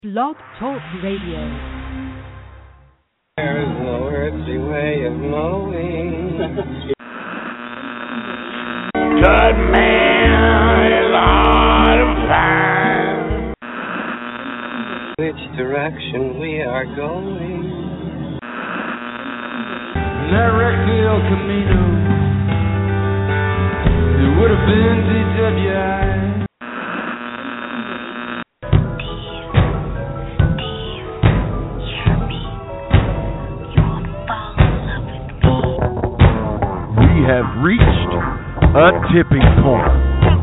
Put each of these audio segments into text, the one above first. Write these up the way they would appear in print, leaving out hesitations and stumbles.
Blog Talk Radio. There is no earthly way of knowing. Good man is out of time. Which direction we are going. That wrecked the El Camino. It would have been DWI. We have reached a tipping point.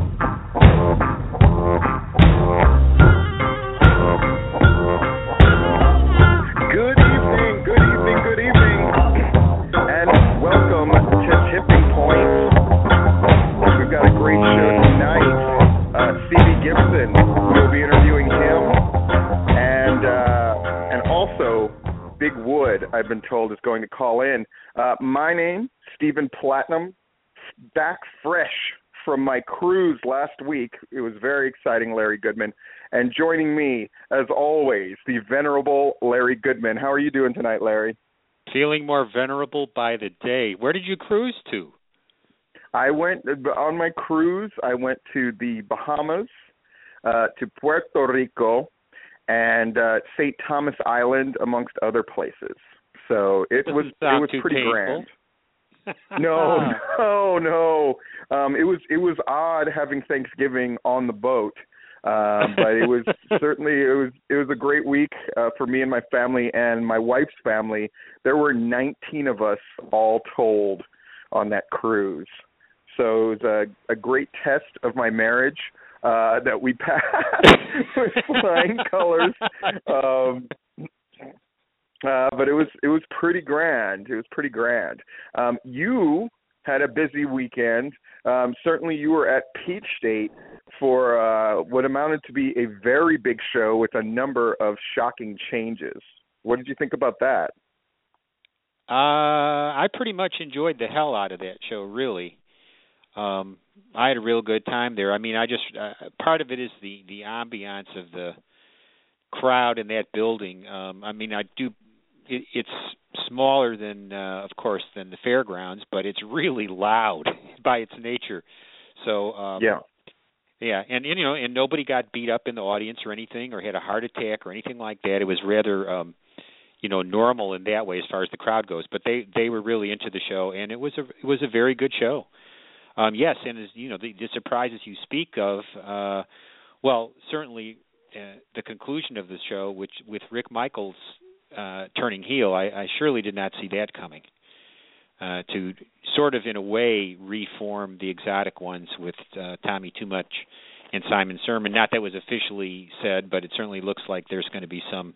Good evening, and welcome to Tipping Point. We've got a great show tonight. Stevie Gibson, we'll be interviewing him, and also Big Wood, I've been told, is going to call in. My name, Stephen Platinum, back fresh from my cruise last week. It was very exciting, Larry Goodman. And joining me, as always, the venerable Larry Goodman. How are you doing tonight, Larry? Feeling more venerable by the day. Where did you cruise to? I went on my cruise. I went to the Bahamas, to Puerto Rico, and St. Thomas Island, amongst other places. So it was pretty painful. grand. No. It was odd having Thanksgiving on the boat, but it was a great week for me and my family and my wife's family. There were 19 of us all told on that cruise, so it was a great test of my marriage that we passed with flying colors. But it was pretty grand. You had a busy weekend. Certainly you were at Peach State for what amounted to be a very big show with a number of shocking changes. What did you think about that? I pretty much enjoyed the hell out of that show, really. I had a real good time there. I mean, part of it is the ambiance of the crowd in that building. It's smaller than, of course, than the fairgrounds, but it's really loud by its nature. So yeah, and nobody got beat up in the audience or anything, or had a heart attack or anything like that. It was rather, normal in that way as far as the crowd goes. But they were really into the show, and it was a very good show. Yes, and as the surprises you speak of, certainly the conclusion of the show, which with Rick Michaels turning heel, I surely did not see that coming. To sort of, in a way, reform the Exotic Ones with Tommy Too Much and Simon Sermon. Not that was officially said, but it certainly looks like there's going to be some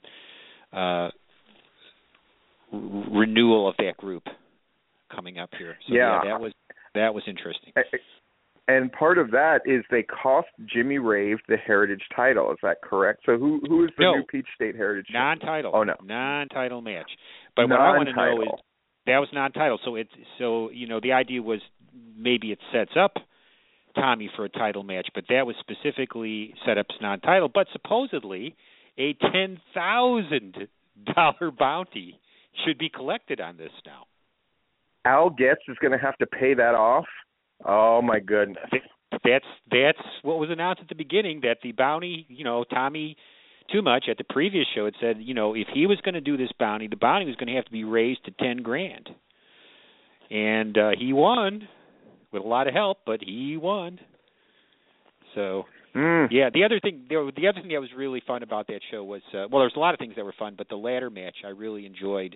renewal of that group coming up here. So that was interesting. And part of that is they cost Jimmy Rave the Heritage title. Is that correct? So who is the new Peach State Heritage? Non-title. Oh no, non-title match. But what I want to know is that was non-title. So the idea was maybe it sets up Tommy for a title match, but that was specifically set up as non-title. But supposedly a $10,000 bounty should be collected on this now. Al Getz is going to have to pay that off. Oh my goodness! That's what was announced at the beginning. That the bounty, Tommy Too Much at the previous show had said, if he was going to do this bounty, the bounty was going to have to be raised to $10,000, and he won with a lot of help, but he won. So yeah, the other thing that was really fun about that show was there's a lot of things that were fun, but the ladder match I really enjoyed.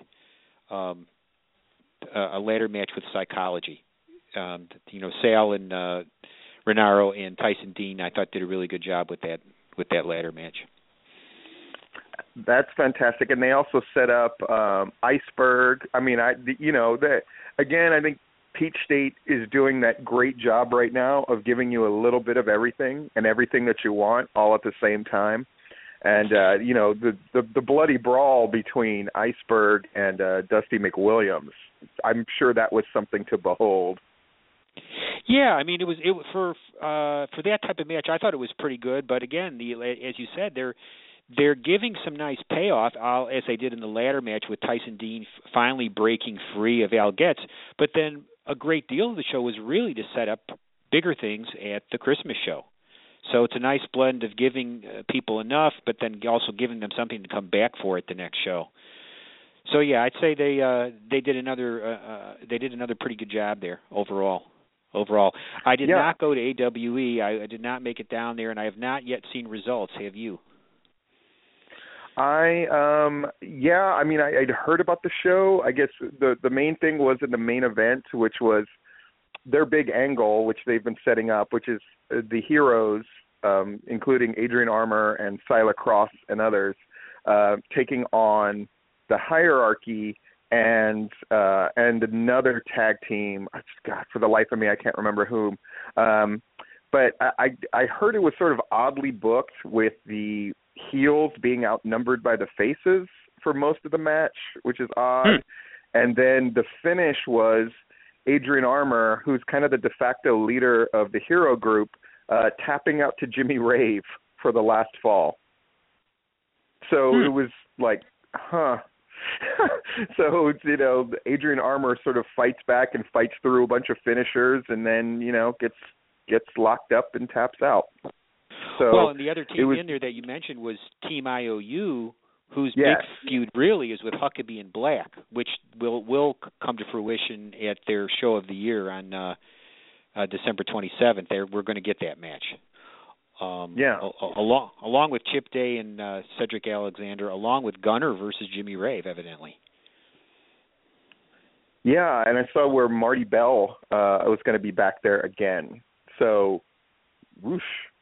A ladder match with Psychology. Sal and Renaro and Tyson Dean, I thought, did a really good job with that ladder match. That's fantastic, and they also set up Iceberg. I mean, I think Peach State is doing that great job right now of giving you a little bit of everything and everything that you want all at the same time. And the bloody brawl between Iceberg and Dusty McWilliams, I'm sure that was something to behold. Yeah, I mean, it was for that type of match. I thought it was pretty good, but again, as you said, they're giving some nice payoff, as they did in the ladder match with Tyson Dean finally breaking free of Al Getz. But then a great deal of the show was really to set up bigger things at the Christmas show. So it's a nice blend of giving people enough, but then also giving them something to come back for at the next show. So yeah, I'd say they did another pretty good job there overall. I did not go to AWE. I did not make it down there, and I have not yet seen results. Have you? I'd heard about the show. I guess the main thing was in the main event, which was their big angle, which they've been setting up, which is the heroes, including Adrian Armour and Sila Cross and others, taking on the Hierarchy and another tag team. God, for the life of me, I can't remember whom. But I heard it was sort of oddly booked, with the heels being outnumbered by the faces for most of the match, which is odd. And then the finish was Adrian Armour, who's kind of the de facto leader of the hero group, tapping out to Jimmy Rave for the last fall. So it was like, So, Adrian Armour sort of fights back and fights through a bunch of finishers, and then, gets locked up and taps out. So and the other team in there that you mentioned was Team IOU, whose big feud really is with Huckabee and Black, which will come to fruition at their show of the year on December 27th. We're going to get that match. Along with Chip Day and Cedric Alexander, along with Gunner versus Jimmy Rave, evidently. Yeah, and I saw where Marty Bell was going to be back there again. So, whoosh.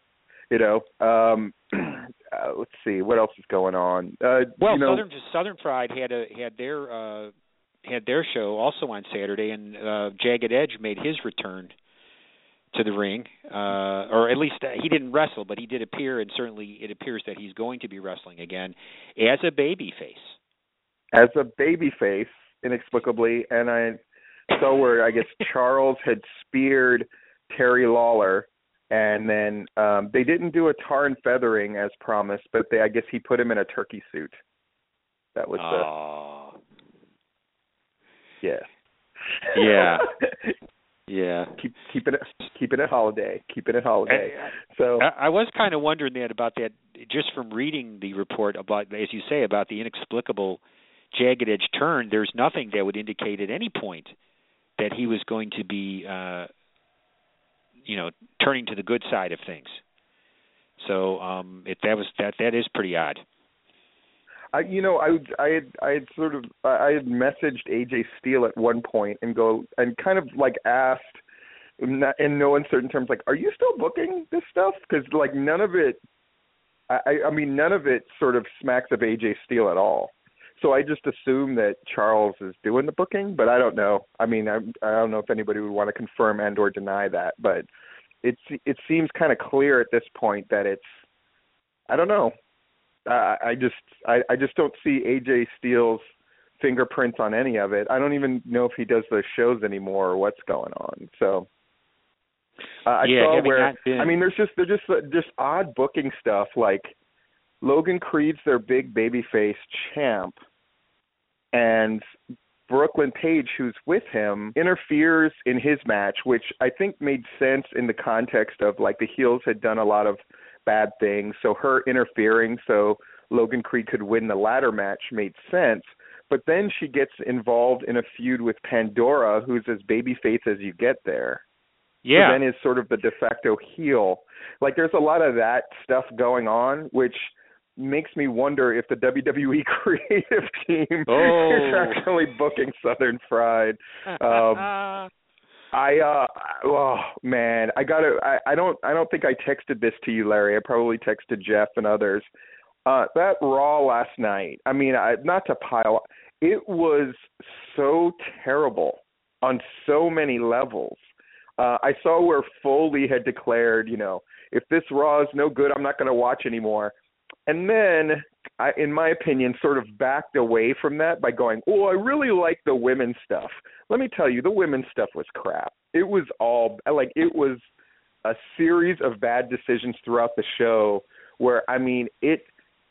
Let's see what else is going on. Southern Pride had their show also on Saturday, and Jagged Edge made his return to the ring, or at least he didn't wrestle, but he did appear, and certainly it appears that he's going to be wrestling again as a babyface. As a babyface, inexplicably, and I saw where I guess Charles had speared Terry Lawler. And then they didn't do a tar and feathering as promised, but I guess he put him in a turkey suit. That was yeah. Keeping it holiday. So I was kind of wondering about that just from reading the report about, as you say, about the inexplicable Jagged Edge turn. There's nothing that would indicate at any point that he was going to be turning to the good side of things. So that is pretty odd. I had messaged AJ Steele at one point and kind of like asked in no uncertain terms, like, are you still booking this stuff? Because like none of it sort of smacks of AJ Steele at all. So I just assume that Charles is doing the booking, but I don't know. I mean, I don't know if anybody would want to confirm and or deny that, but it seems kind of clear at this point that it's, I don't know. I just don't see AJ Steele's fingerprints on any of it. I don't even know if he does those shows anymore or what's going on. So I saw where there's just odd booking stuff, like Logan Creed's their big babyface champ, and Brooklyn Page, who's with him, interferes in his match, which I think made sense in the context of like the heels had done a lot of bad things, so her interfering so Logan Creed could win the ladder match made sense. But then she gets involved in a feud with Pandora, who's as babyface as you get there. Yeah. So then is sort of the de facto heel. Like there's a lot of that stuff going on, which makes me wonder if the WWE creative team is actually booking Southern Pride. I don't think I texted this to you, Larry. I probably texted Jeff and others. That Raw last night, not to pile, it was so terrible on so many levels. I saw where Foley had declared, if this Raw is no good, I'm not going to watch anymore. And then, in my opinion, sort of backed away from that by going, I really like the women's stuff. Let me tell you, the women's stuff was crap. It was it was a series of bad decisions throughout the show where, it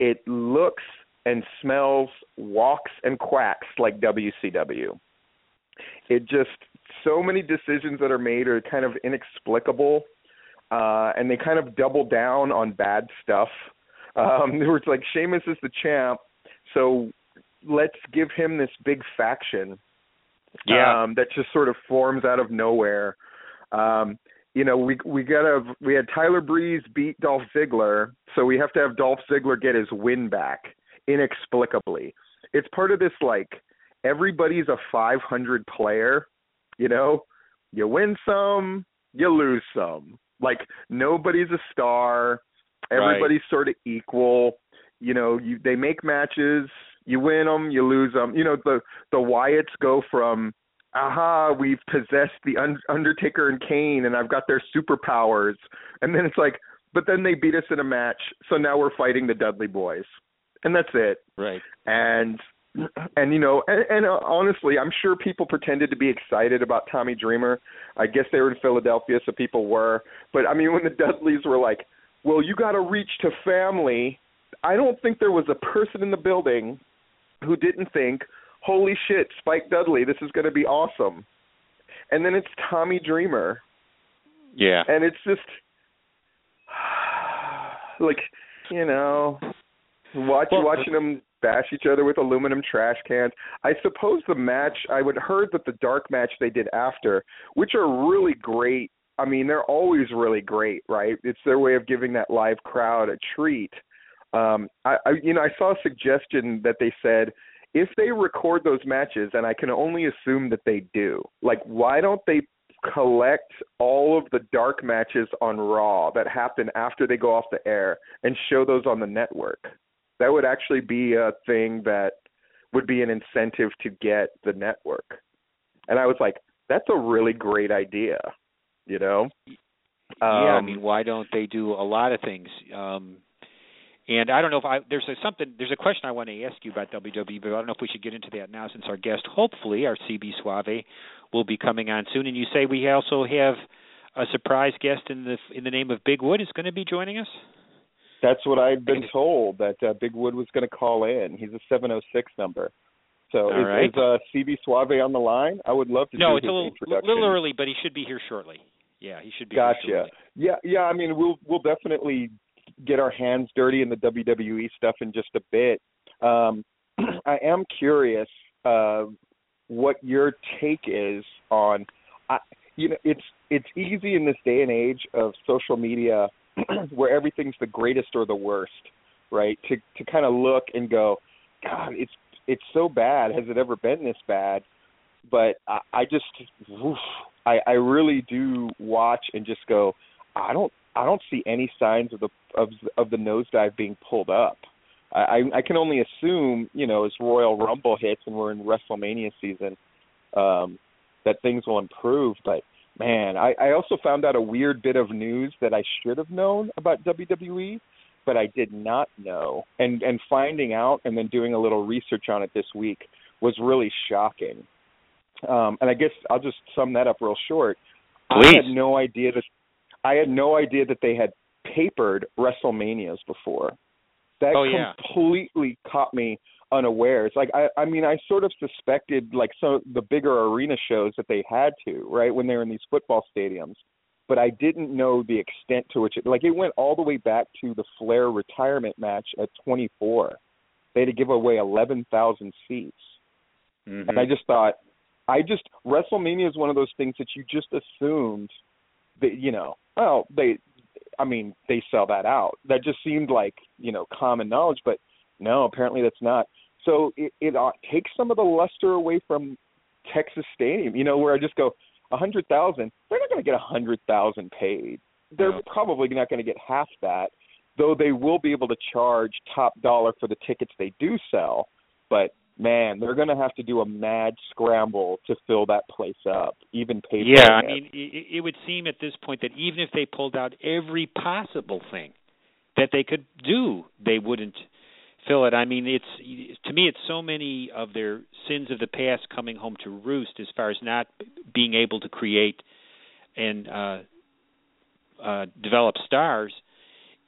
it looks and smells, walks and quacks like WCW. It just, so many decisions that are made are kind of inexplicable, and they kind of double down on bad stuff. It's like, Sheamus is the champ, so let's give him this big faction that just sort of forms out of nowhere. We had Tyler Breeze beat Dolph Ziggler, so we have to have Dolph Ziggler get his win back inexplicably. It's part of this, like, everybody's a 500 player, you win some, you lose some. Like, nobody's a star. Everybody's sort of equal. They make matches, you win them, you lose them. The Wyatts go from, we've possessed the Undertaker and Kane, and I've got their superpowers. And then it's like, but then they beat us in a match, so now we're fighting the Dudley Boys. And that's it. Right. And honestly, I'm sure people pretended to be excited about Tommy Dreamer. I guess they were in Philadelphia, so people were. But, I mean, when the Dudleys were like, well, you got to reach to family, I don't think there was a person in the building who didn't think, holy shit, Spike Dudley, this is going to be awesome. And then it's Tommy Dreamer. Yeah. And it's just, like, watching them bash each other with aluminum trash cans. I suppose the match, I would heard that the dark match they did after, which are really great. I mean, they're always really great, right? It's their way of giving that live crowd a treat. I saw a suggestion that they said, if they record those matches, and I can only assume that they do, like, why don't they collect all of the dark matches on Raw that happen after they go off the air and show those on the network? That would actually be a thing that would be an incentive to get the network. And I was like, that's a really great idea, Yeah, I mean, why don't they do a lot of things? And I don't know if there's a question I want to ask you about WWE, but I don't know if we should get into that now, since our guest, hopefully, our CB Suave, will be coming on soon. And you say we also have a surprise guest in the name of Big Wood is going to be joining us? That's what I'd been told, that Big Wood was going to call in. He's a 706 number. So is CB Suave on the line? I would love to do his introduction. No, it's a little early, but he should be here shortly. Yeah, he should be here shortly. Yeah, I mean, we'll definitely get our hands dirty in the WWE stuff in just a bit. I am curious what your take is on, it's easy in this day and age of social media where everything's the greatest or the worst, right? To kind of look and go, God, it's so bad. Has it ever been this bad? But I really do watch and just go, I don't see any signs of the nosedive being pulled up. I can only assume, as Royal Rumble hits and we're in WrestleMania season, that things will improve. But man, I also found out a weird bit of news that I should have known about WWE, but I did not know. And finding out and then doing a little research on it this week was really shocking. And I guess I'll just sum that up real short. Please. I had no idea that they had papered WrestleManias before. That completely caught me unawares. Like, I mean, I sort of suspected, like, some of the bigger arena shows that they had to, right, when they were in these football stadiums. But I didn't know the extent to which it went all the way back to the Flair retirement match at 24. They had to give away 11,000 seats. Mm-hmm. And I just thought, WrestleMania is one of those things that you just assumed that, they sell that out. That just seemed like, common knowledge, but no, apparently that's not. So it takes some of the luster away from Texas Stadium, where I just go, 100,000, they're not going to get 100,000 paid. They're probably not going to get half that, though they will be able to charge top dollar for the tickets they do sell. But man, they're going to have to do a mad scramble to fill that place up, even paid. Yeah, I mean, it would seem at this point that even if they pulled out every possible thing that they could do, they wouldn't fill it. I mean, to me, it's so many of their sins of the past coming home to roost as far as not being able to create and develop stars.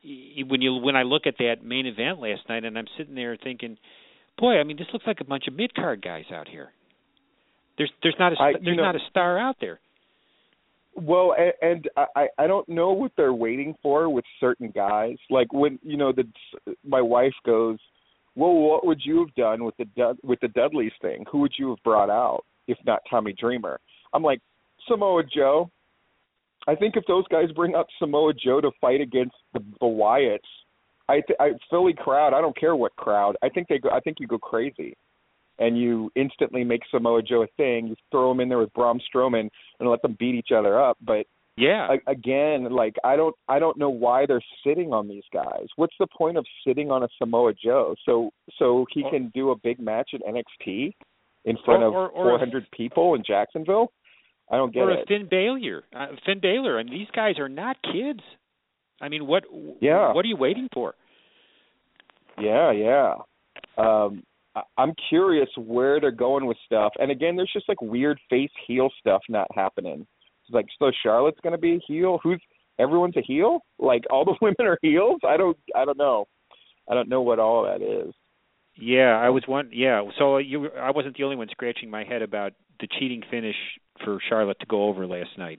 when I look at that main event last night, and I'm sitting there thinking, boy, I mean, this looks like a bunch of mid-card guys out here. There's not a star out there. Well, and I don't know what they're waiting for with certain guys. Like when my wife goes, well, what would you have done with the Dudleys thing? Who would you have brought out if not Tommy Dreamer? I'm like, Samoa Joe. I think if those guys bring up Samoa Joe to fight against the Wyatts, Philly crowd, I don't care what crowd, I think you go crazy. And you instantly make Samoa Joe a thing. You throw him in there with Braun Strowman and let them beat each other up. But yeah, again, like I don't know why they're sitting on these guys. What's the point of sitting on a Samoa Joe? So he can do a big match at NXT in front of 400 people in Jacksonville? I don't get it. Or Finn Balor. I mean, these guys are not kids. I mean, what are you waiting for? Yeah. I'm curious where they're going with stuff. And again, there's just like weird face heel stuff not happening. It's like, so Charlotte's going to be a heel? Everyone's a heel? Like all the women are heels? I don't know. I don't know what all that is. Yeah, I was one. Yeah, so I wasn't the only one scratching my head about the cheating finish for Charlotte to go over last night.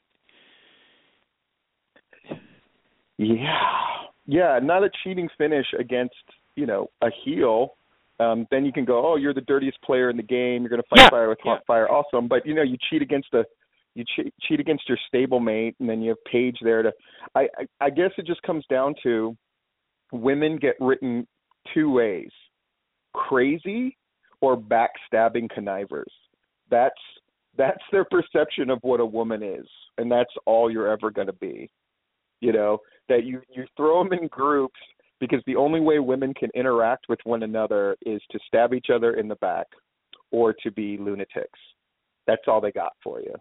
Yeah, not a cheating finish against, a heel. Then you can go, oh, you're the dirtiest player in the game. You're going to fight fire with hot fire. Awesome. But, you cheat against cheat against your stablemate, and then you have Paige there to I guess it just comes down to women get written two ways, crazy or backstabbing connivers. That's their perception of what a woman is, and that's all you're ever going to be. That you throw them in groups because the only way women can interact with one another is to stab each other in the back or to be lunatics. That's all they got for you.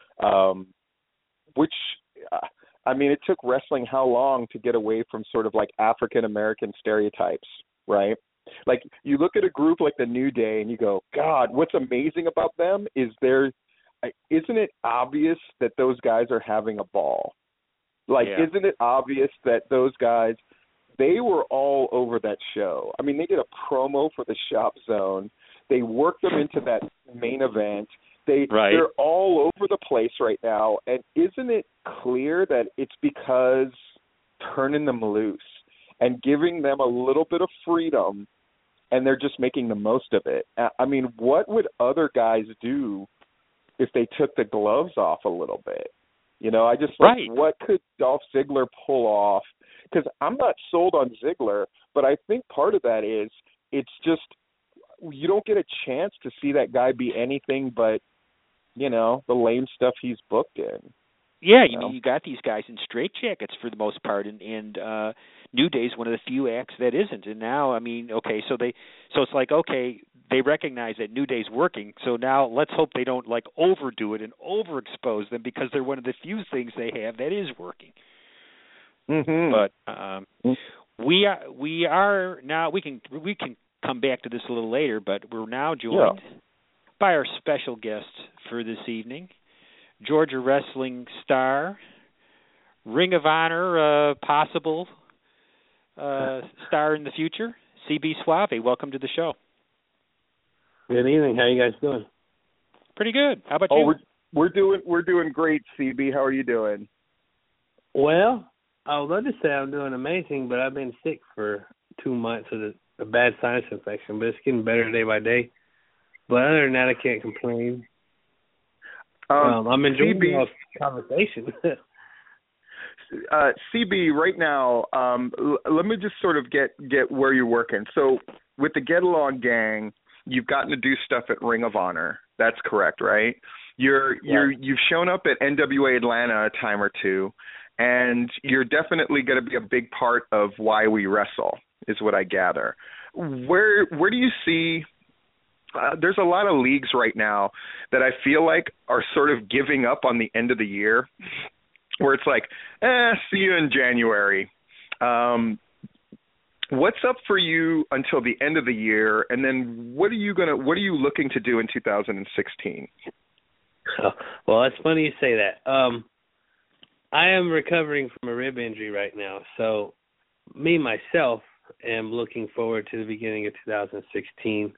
It took wrestling how long to get away from sort of like African-American stereotypes, right? Like you look at a group like the New Day and you go, God, what's amazing about them is isn't it obvious that those guys are having a ball? Isn't it obvious that those guys, they were all over that show. I mean, they did a promo for the Shop Zone. They worked them into that main event. They're all over the place right now. And isn't it clear that it's because turning them loose and giving them a little bit of freedom, and they're just making the most of it? I mean, what would other guys do if they took the gloves off a little bit? What could Dolph Ziggler pull off? Because I'm not sold on Ziggler, but I think part of that is it's just you don't get a chance to see that guy be anything but, the lame stuff he's booked in. Yeah, you got these guys in straitjackets for the most part, and New Day's one of the few acts that isn't. And now, so it's like, okay, they recognize that New Day's working, so now let's hope they don't overdo it and overexpose them because they're one of the few things they have that is working. Mm-hmm. But we are now we can come back to this a little later, but we're now joined by our special guest for this evening, Georgia wrestling star, Ring of Honor possible star in the future, CB Suave. Welcome to the show. Good evening. How you guys doing? Pretty good. How about you? We're doing great, CB. How are you doing? Well, I would love to say I'm doing amazing, but I've been sick for 2 months with a bad sinus infection, but it's getting better day by day. But other than that, I can't complain. I'm enjoying the conversation. CB, right now, let me just sort of get where you're working. So with the Get Along Gang, you've gotten to do stuff at Ring of Honor. That's correct, right? You've shown up at NWA Atlanta a time or two, and you're definitely going to be a big part of why we wrestle, is what I gather. Where do you see? There's a lot of leagues right now that I feel like are sort of giving up on the end of the year, where it's like, see you in January. What's up for you until the end of the year, and then what are you looking to do in 2016? Well, it's funny you say that. I am recovering from a rib injury right now, so me myself am looking forward to the beginning of 2016.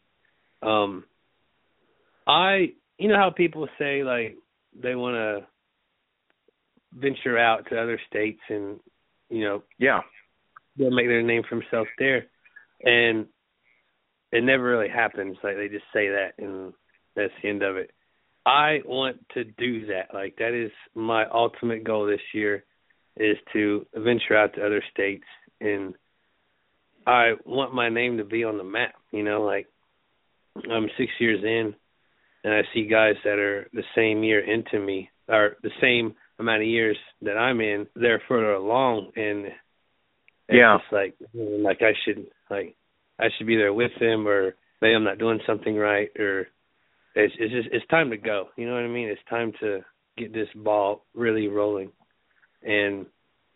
You know how people say like they want to venture out to other states and, you know, they'll make their name for themselves there, and it never really happens. Like they just say that, and that's the end of it. I want to do that. Like that is my ultimate goal this year, is to venture out to other states, and I want my name to be on the map. You know, like I'm 6 years in, and I see guys that are the same year into me, or the same amount of years that I'm in, they're further along, and it's just like I should be there with them, or maybe I'm not doing something right, or it's time to go. You know what I mean? It's time to get this ball really rolling. And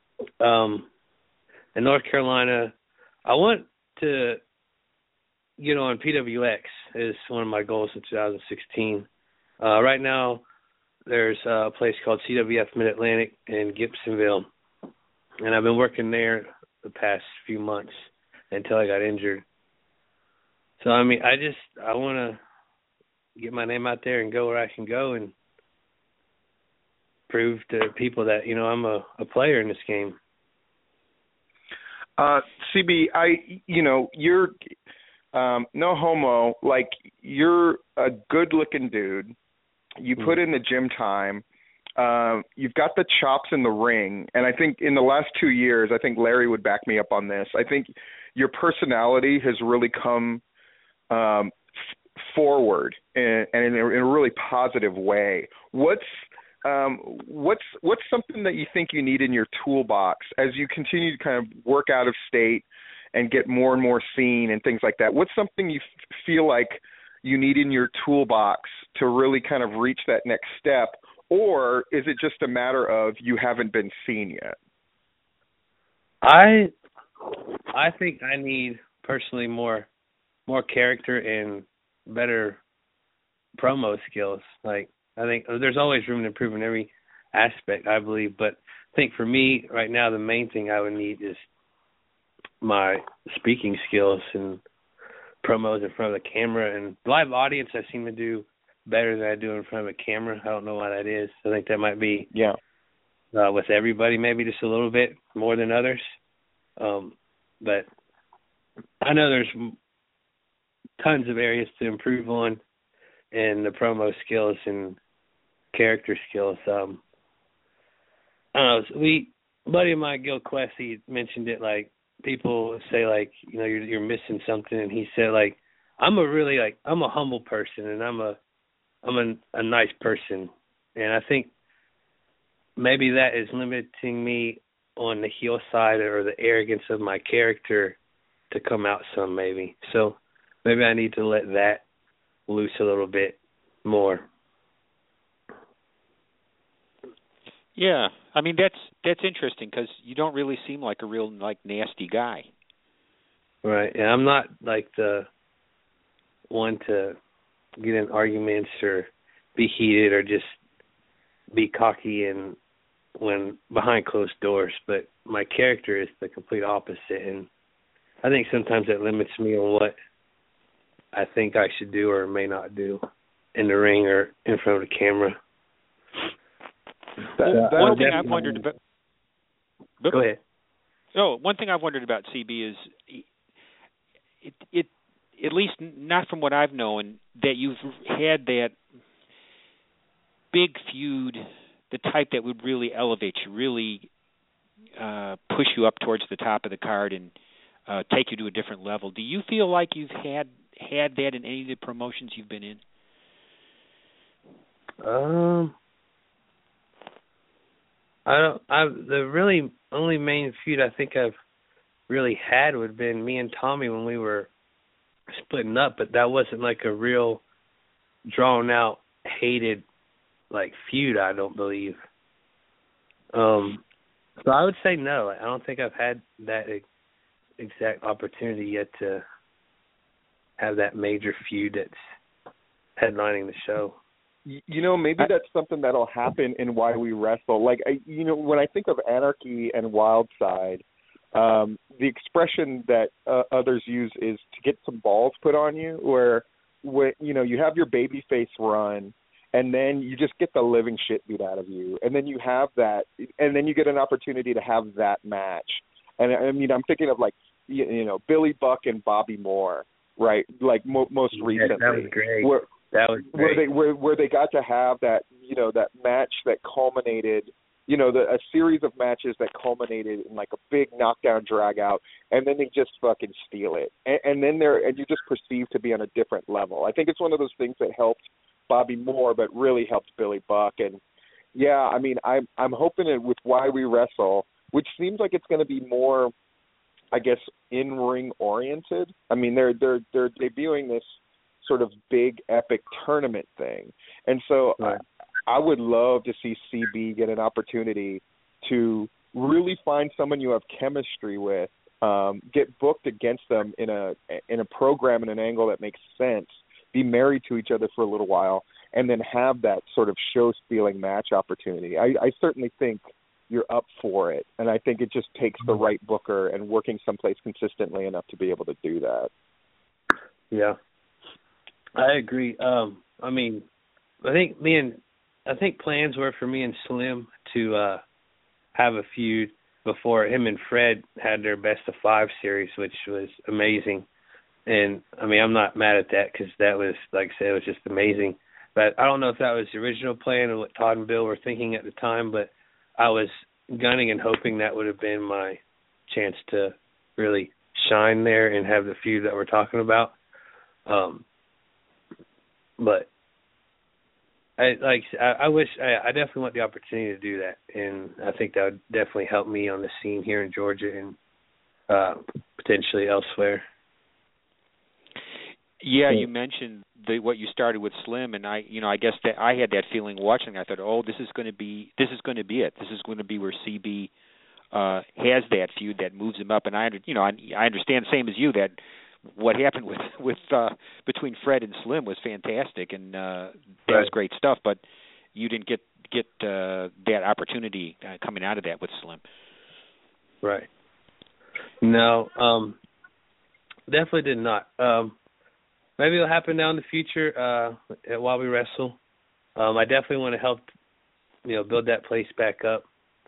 in North Carolina, I want to get on PWX is one of my goals in 2016. Right now, there's a place called CWF Mid-Atlantic in Gibsonville, and I've been working there the past few months until I got injured. So, I mean, I want to get my name out there and go where I can go and prove to people that, you know, I'm a player in this game. CB, you're no homo, like you're a good-looking dude. You put in the gym time. You've got the chops in the ring. And I think in the last 2 years, I think Larry would back me up on this. I think your personality has really come forward and in a really positive way. What's something that you think you need in your toolbox as you continue to kind of work out of state and get more and more seen and things like that? What's something you feel like you need in your toolbox to really kind of reach that next step, or is it just a matter of you haven't been seen yet? I think I need personally more character and better promo skills. Like I think there's always room to improve in every aspect, I believe, but I think for me right now the main thing I would need is my speaking skills and promos in front of the camera, and live audience I seem to do better than I do in front of a camera. I don't know why that is. I think that might be with everybody, maybe just a little bit more than others. But I know there's tons of areas to improve on in the promo skills and character skills. I don't know. A buddy of mine, Gil Quest, he mentioned it, like, people say, like, you know, you're missing something, and he said, like, I'm a humble person, and I'm a nice person, and I think maybe that is limiting me on the heel side or the arrogance of my character to come out some, maybe. So maybe I need to let that loose a little bit more. Yeah, I mean that's interesting because you don't really seem like a real nasty guy. Right. Yeah, I'm not like the one to get in arguments or be heated or just be cocky and when behind closed doors. But my character is the complete opposite, and I think sometimes it limits me on what I think I should do or may not do in the ring or in front of the camera. One thing I've wondered about. Go ahead. Oh, one thing I've wondered about CB is, it at least not from what I've known, that you've had that big feud, the type that would really elevate you, really push you up towards the top of the card and take you to a different level. Do you feel like you've had that in any of the promotions you've been in? The really only main feud I think I've really had would have been me and Tommy when we were splitting up, but that wasn't like a real drawn out, hated like feud, I don't believe. So I would say no. I don't think I've had that exact opportunity yet to have that major feud that's headlining the show. You know, maybe that's something that'll happen in Why We Wrestle. Like, when I think of Anarchy and Wildside, the expression that others use is to get some balls put on you, where you have your baby face run, and then you just get the living shit beat out of you, and then you have that, and then you get an opportunity to have that match. And I mean, I'm thinking of like Billy Buck and Bobby Moore, right? Like most recently, that was great. Where they got to have that that match that culminated. A series of matches that culminated in like a big knockdown drag out, and then they just fucking steal it. And then you just perceive to be on a different level. I think it's one of those things that helped Bobby Moore, but really helped Billy Buck. And yeah, I mean, I'm hoping it with Why We Wrestle, which seems like it's going to be more, I guess, in-ring oriented. I mean, they're debuting this sort of big epic tournament thing. And so right. I would love to see CB get an opportunity to really find someone you have chemistry with, get booked against them in a program and an angle that makes sense, be married to each other for a little while, and then have that sort of show-stealing match opportunity. I certainly think you're up for it, and I think it just takes the right booker and working someplace consistently enough to be able to do that. Yeah, I agree. I mean, I think plans were for me and Slim to have a feud before him and Fred had their best of 5 series, which was amazing. And, I mean, I'm not mad at that because that was, like I said, it was just amazing. But I don't know if that was the original plan or what Todd and Bill were thinking at the time, but I was gunning and hoping that would have been my chance to really shine there and have the feud that we're talking about. But I definitely want the opportunity to do that, and I think that would definitely help me on the scene here in Georgia and potentially elsewhere. Yeah, you mentioned what you started with Slim, and I guess that I had that feeling watching. I thought, oh, this is going to be it. This is going to be where CB has that feud that moves him up, and I understand the same as you that what happened with between Fred and Slim was fantastic, and that was great stuff. But you didn't get that opportunity coming out of that with Slim. Right. No, definitely did not. Maybe it'll happen down in the future while we wrestle. I definitely want to help, build that place back up.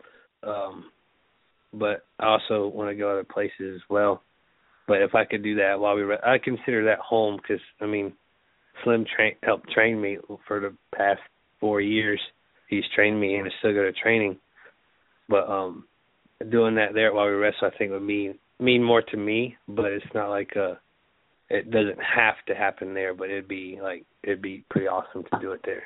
But I also want to go other places as well. But if I could do that while I consider that home because, I mean, Slim helped train me for the past 4 years. He's trained me and is still good at training. But doing that there while we wrestle, I think would mean more to me. But it's not like it doesn't have to happen there. But it'd be pretty awesome to do it there.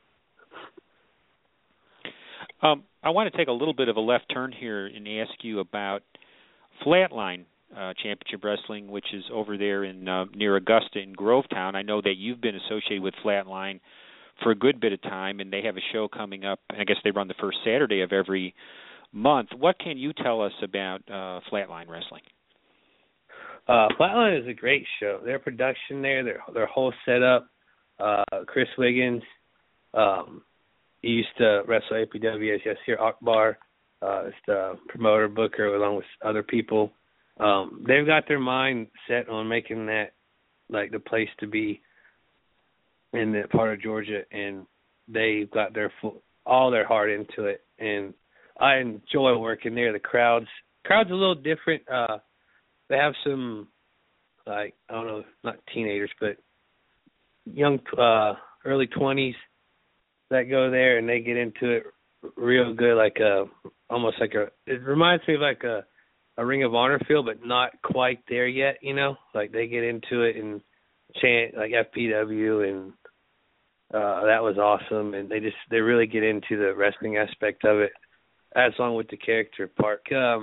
I want to take a little bit of a left turn here and ask you about Flatline Championship Wrestling, which is over there in near Augusta in Grovetown. I know that you've been associated with Flatline for a good bit of time, and they have a show coming up. I guess they run the first Saturday of every month. What can you tell us about Flatline Wrestling? Flatline is a great show. Their production there, their whole setup. Chris Wiggins, he used to wrestle APW as Yasir Akbar. Is the promoter booker along with other people. They've got their mind set on making that like the place to be in that part of Georgia, and they've got all their heart into it. And I enjoy working there. The crowd's a little different. They have some, like, I don't know, not teenagers, but young, early 20s that go there, and they get into it real good, it reminds me of like a Ring of Honor feel, but not quite there yet, Like they get into it and chant like FPW, and that was awesome. And they really get into the wrestling aspect of it, as long with the character part.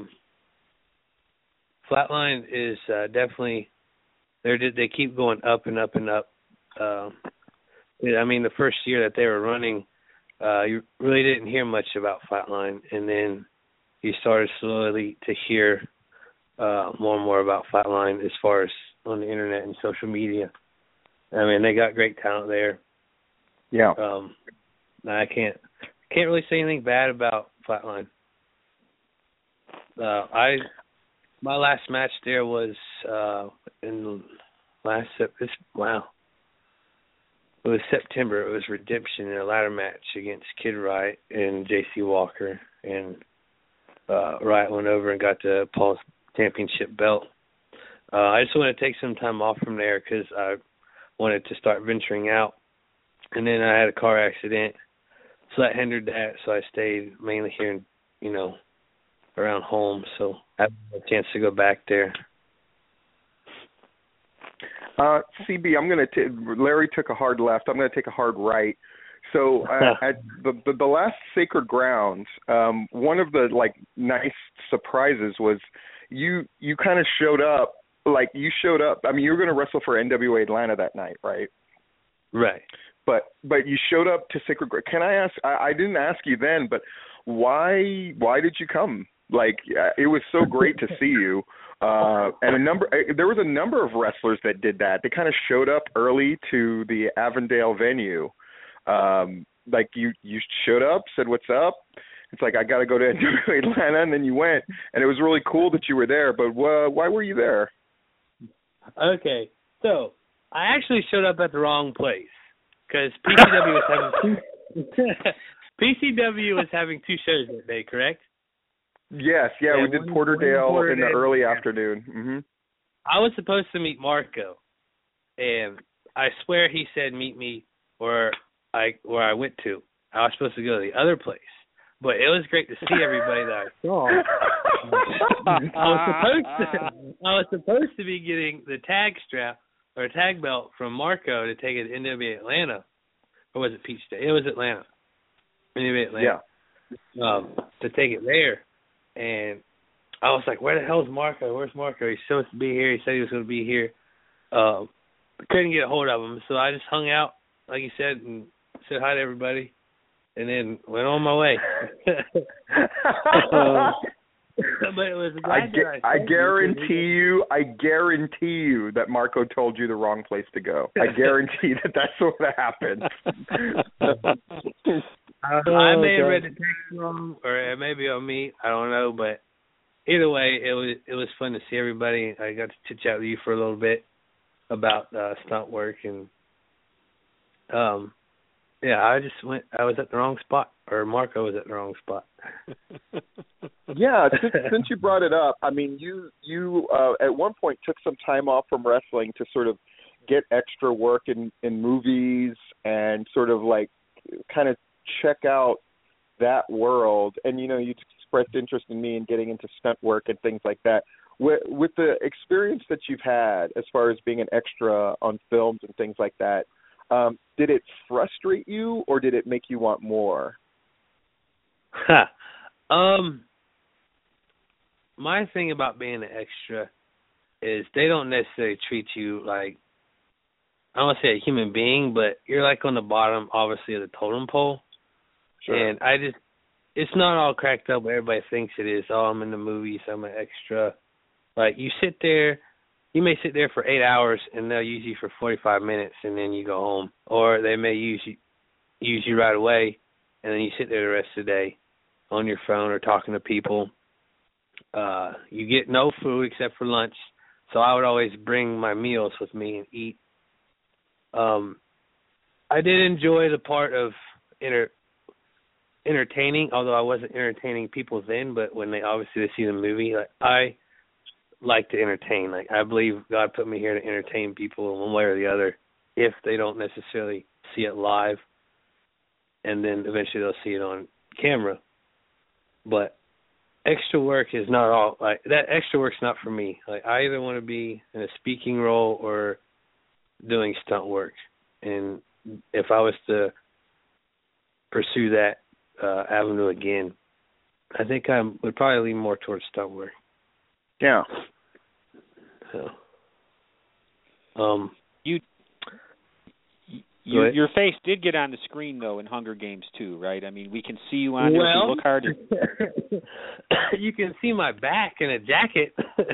Flatline is definitely they keep going up and up and up. I mean, the first year that they were running, you really didn't hear much about Flatline, and then you started slowly to hear more and more about Flatline as far as on the internet and social media. I mean, they got great talent there. Yeah. I can't really say anything bad about Flatline. My last match there was in last wow. It was September. It was Redemption in a ladder match against Kid Wright and J.C. Walker, and Wright went over and got the Paul's championship belt. I just wanted to take some time off from there because I wanted to start venturing out, and then I had a car accident, so that hindered that. So I stayed mainly here, around home. So I have a chance to go back there. CB, Larry took a hard left. I'm going to take a hard right. So at the last Sacred Grounds, one of the nice surprises was you kind of showed up. You showed up. I mean, you were going to wrestle for NWA Atlanta that night, right? Right. But you showed up to Sacred Grounds. Can I ask? I didn't ask you then, but why did you come? It was so great to see you. And there was a number of wrestlers that did that. They kind of showed up early to the Avondale venue. You showed up, said what's up. It's I got to go to NWA Atlanta, and then you went, and it was really cool that you were there. But why were you there? Okay, so I actually showed up at the wrong place because PCW was having two shows that day, correct? Yes, yeah, we did Porterdale in the early afternoon. Mm-hmm. I was supposed to meet Marco, and I swear he said meet me where I went to. I was supposed to go to the other place, but it was great to see everybody that I saw. I was supposed to be getting the tag strap or tag belt from Marco to take it to NWA Atlanta, or was it Peach Day? It was Atlanta. NWA Atlanta. Yeah. To take it there. And I was like, where the hell is Marco? Where's Marco? He's supposed to be here. He said he was going to be here. Couldn't get a hold of him. So I just hung out, like you said, and said hi to everybody, and then went on my way. But it was I guarantee you that Marco told you the wrong place to go. I guarantee that's what happened. I may have read the text wrong, or it may be on me. I don't know, but either way, it was fun to see everybody. I got to chit chat with you for a little bit about stunt work, and I was at the wrong spot, or Marco was at the wrong spot. Yeah, since you brought it up, I mean, you at one point took some time off from wrestling to sort of get extra work in movies and sort of kind of check out that world, and you expressed interest in me in getting into stunt work and things like that. With the experience that you've had as far as being an extra on films and things like that, did it frustrate you or did it make you want more? My thing about being an extra is they don't necessarily treat you like, I don't want to say a human being, but you're on the bottom, obviously, of the totem pole. Sure. And it's not all cracked up what everybody thinks it is. Oh, I'm in the movies, I'm an extra. You sit there, you may sit there for 8 hours, and they'll use you for 45 minutes, and then you go home. Or they may use you right away, and then you sit there the rest of the day on your phone or talking to people. You get no food except for lunch, so I would always bring my meals with me and eat. I did enjoy the part of entertaining, although I wasn't entertaining people then, but when they see the movie, I like to entertain. I believe God put me here to entertain people in one way or the other if they don't necessarily see it live, and then eventually they'll see it on camera. But extra work is not all, that extra work's not for me. I either want to be in a speaking role or doing stunt work. And if I was to pursue that avenue again, I think I would probably lean more towards stunt work. Yeah. So, your face did get on the screen though in Hunger Games too, right? I mean, we can see you on there if you look hard. You can see my back in a jacket.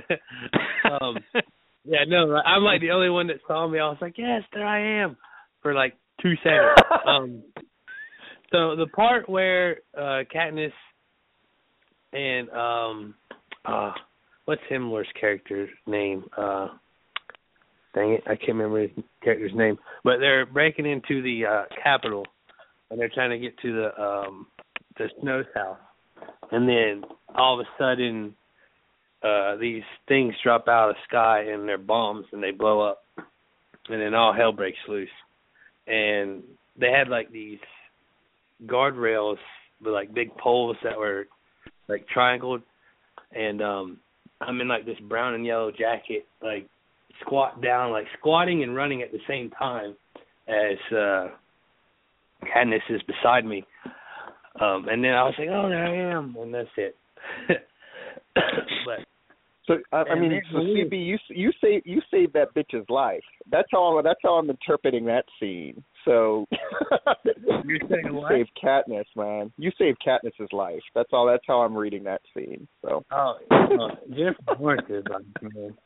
Yeah, no, I'm the only one that saw me. I was like, yes, there I am, for 2 seconds. So the part where Katniss and what's Himmler's character's name? Dang it, I can't remember his character's name. But they're breaking into the Capitol, and they're trying to get to the Snow's house. And then all of a sudden, these things drop out of the sky, and they're bombs, and they blow up. And then all hell breaks loose. And they had, like, these guardrails with, like, big poles that were, like, triangled. And I'm in, like, this brown and yellow jacket, like, squat down, like squatting and running at the same time as Katniss is beside me. And then I was like, oh, there I am, and that's it. But so CB, you saved that bitch's life. That's how I'm interpreting that scene. So you're saying what? You saved Katniss, man. You saved Katniss's life. That's all. That's how I'm reading that scene. So. Jennifer Lawrence is man.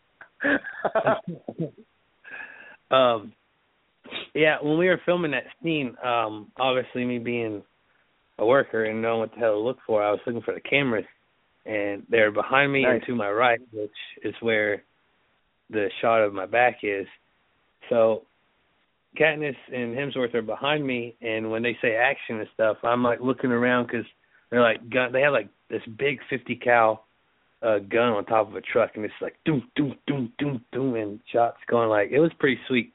Yeah, when we were filming that scene, obviously me being a worker and knowing what the hell to look for, I was looking for the cameras, and they're behind me and to my right, which is where the shot of my back is. So Katniss and Hemsworth are behind me, and when they say action and stuff, I'm like looking around because they're like they have like this big 50 cal gun on top of a truck, and it's like doom doom doom doom doom, and shots going, like, it was pretty sweet.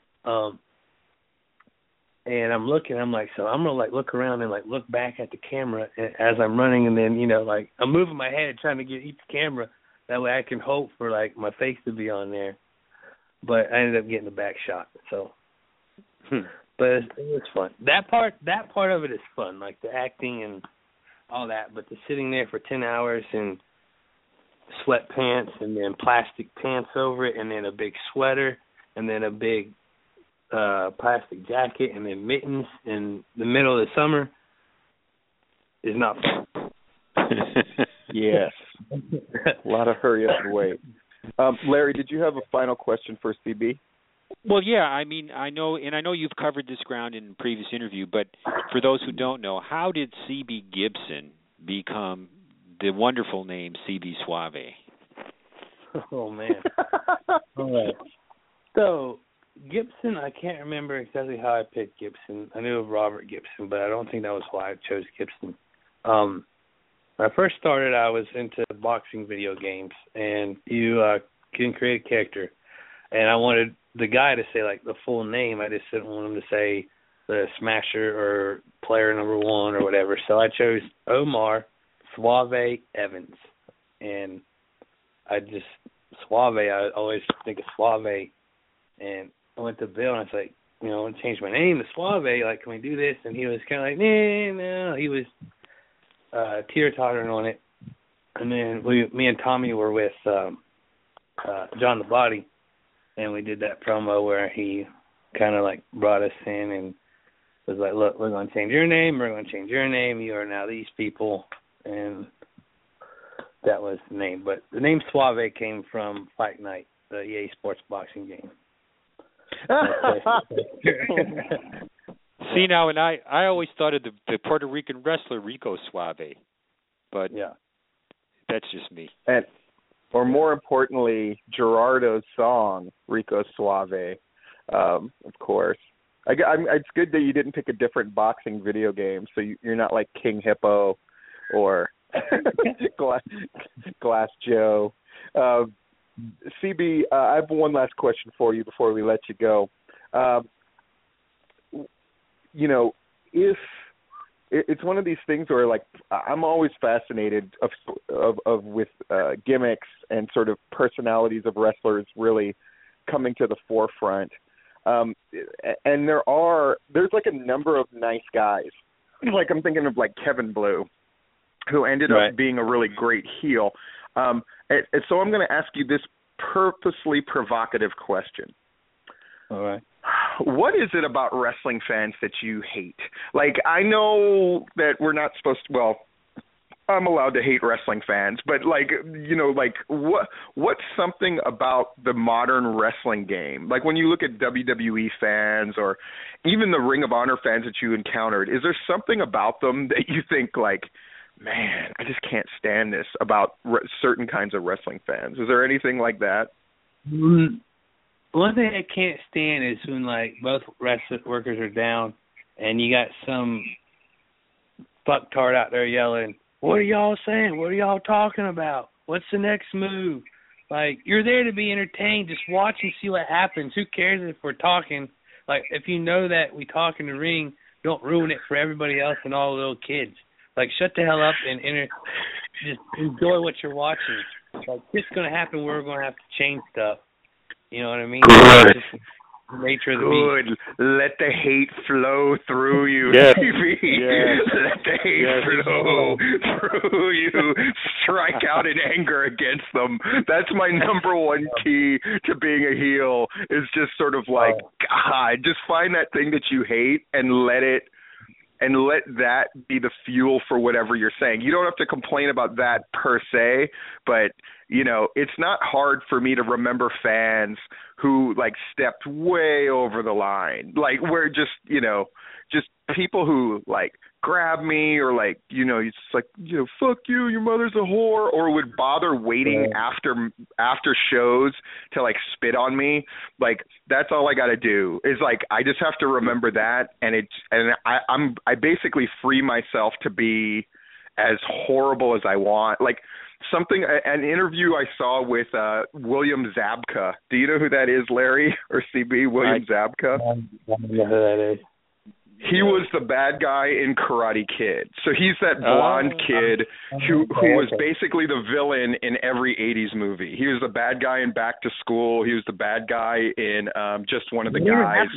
And I'm looking, I'm like, so I'm gonna like look around and like look back at the camera as I'm running, and then like I'm moving my head trying to get each camera, that way I can hope for like my face to be on there. But I ended up getting the back shot. So, but it was fun. That part of it is fun, like the acting and all that. But the sitting there for 10 hours and sweatpants and then plastic pants over it and then a big sweater and then a big plastic jacket and then mittens in the middle of the summer is not fun. Yes. A lot of hurry up and wait. Larry, did you have a final question for CB? Well, yeah, I mean, I know you've covered this ground in a previous interview, but for those who don't know, how did CB Gibson become the wonderful name CB Suave? Oh, man. All right. So, Gibson, I can't remember exactly how I picked Gibson. I knew of Robert Gibson, but I don't think that was why I chose Gibson. When I first started, I was into boxing video games, and you can create a character. And I wanted the guy to say, like, the full name. I just didn't want him to say the Smasher or Player Number 1 or whatever. So I chose Omar Suave Evans. And Suave, I always think of Suave. And I went to Bill, and I was like, I want to change my name to Suave. Like, can we do this? And he was kind of like, no. He was teeter-tottering on it. And then me and Tommy were with John the Body, and we did that promo where he kind of like brought us in and was like, look, we're going to change your name. We're going to change your name. You are now these people. And that was the name. But the name Suave came from Fight Night, the EA Sports boxing game. See, now, and I always thought of the Puerto Rican wrestler Rico Suave, but yeah, that's just me. Or more importantly, Gerardo's song Rico Suave, of course. It's good that you didn't pick a different boxing video game, so you're not like King Hippo or Glass Joe. CB, I have one last question for you before we let you go. If it's one of these things where, like, I'm always fascinated with gimmicks and sort of personalities of wrestlers really coming to the forefront. And there's like a number of nice guys. Like, I'm thinking of like Kevin Blue, who ended up being a really great heel. And so I'm going to ask you this purposely provocative question. All right. What is it about wrestling fans that you hate? Like, I know that we're not supposed to, well, I'm allowed to hate wrestling fans, but what's something about the modern wrestling game? Like, when you look at WWE fans or even the Ring of Honor fans that you encountered, is there something about them that you think, like, man, I just can't stand this about certain kinds of wrestling fans. Is there anything like that? One thing I can't stand is when, like, both wrestling workers are down and you got some fucktard out there yelling, "What are y'all saying? What are y'all talking about? What's the next move?" Like, you're there to be entertained. Just watch and see what happens. Who cares if we're talking? Like, if you know that we talk in the ring, don't ruin it for everybody else and all the little kids. Like, shut the hell up and just enjoy what you're watching. Like, it's going to happen. We're going to have to change stuff. You know what I mean? Good. It's just the nature of the beast. Let the hate flow through you, yes. TV. Yes. Let the hate flow through you. Strike out in anger against them. That's my number one key to being a heel, is just sort of like, God, just find that thing that you hate and let that be the fuel for whatever you're saying. You don't have to complain about that per se, but, you know, it's not hard for me to remember fans who, like, stepped way over the line. Like, we're just, you know, just people who, like, grab me or, like, you know, it's like, you know, fuck you, your mother's a whore, or would bother waiting after shows to, like, spit on me. Like, that's all I got to do is, like, I just have to remember that, and I basically free myself to be as horrible as I want. Like, an interview I saw with William Zabka. Do you know who that is, Larry or CB? William Zabka? I don't know who that is. He was the bad guy in Karate Kid. So he's that blonde kid who was basically the villain in every 80s movie. He was the bad guy in Back to School. He was the bad guy in Just One of the Guys.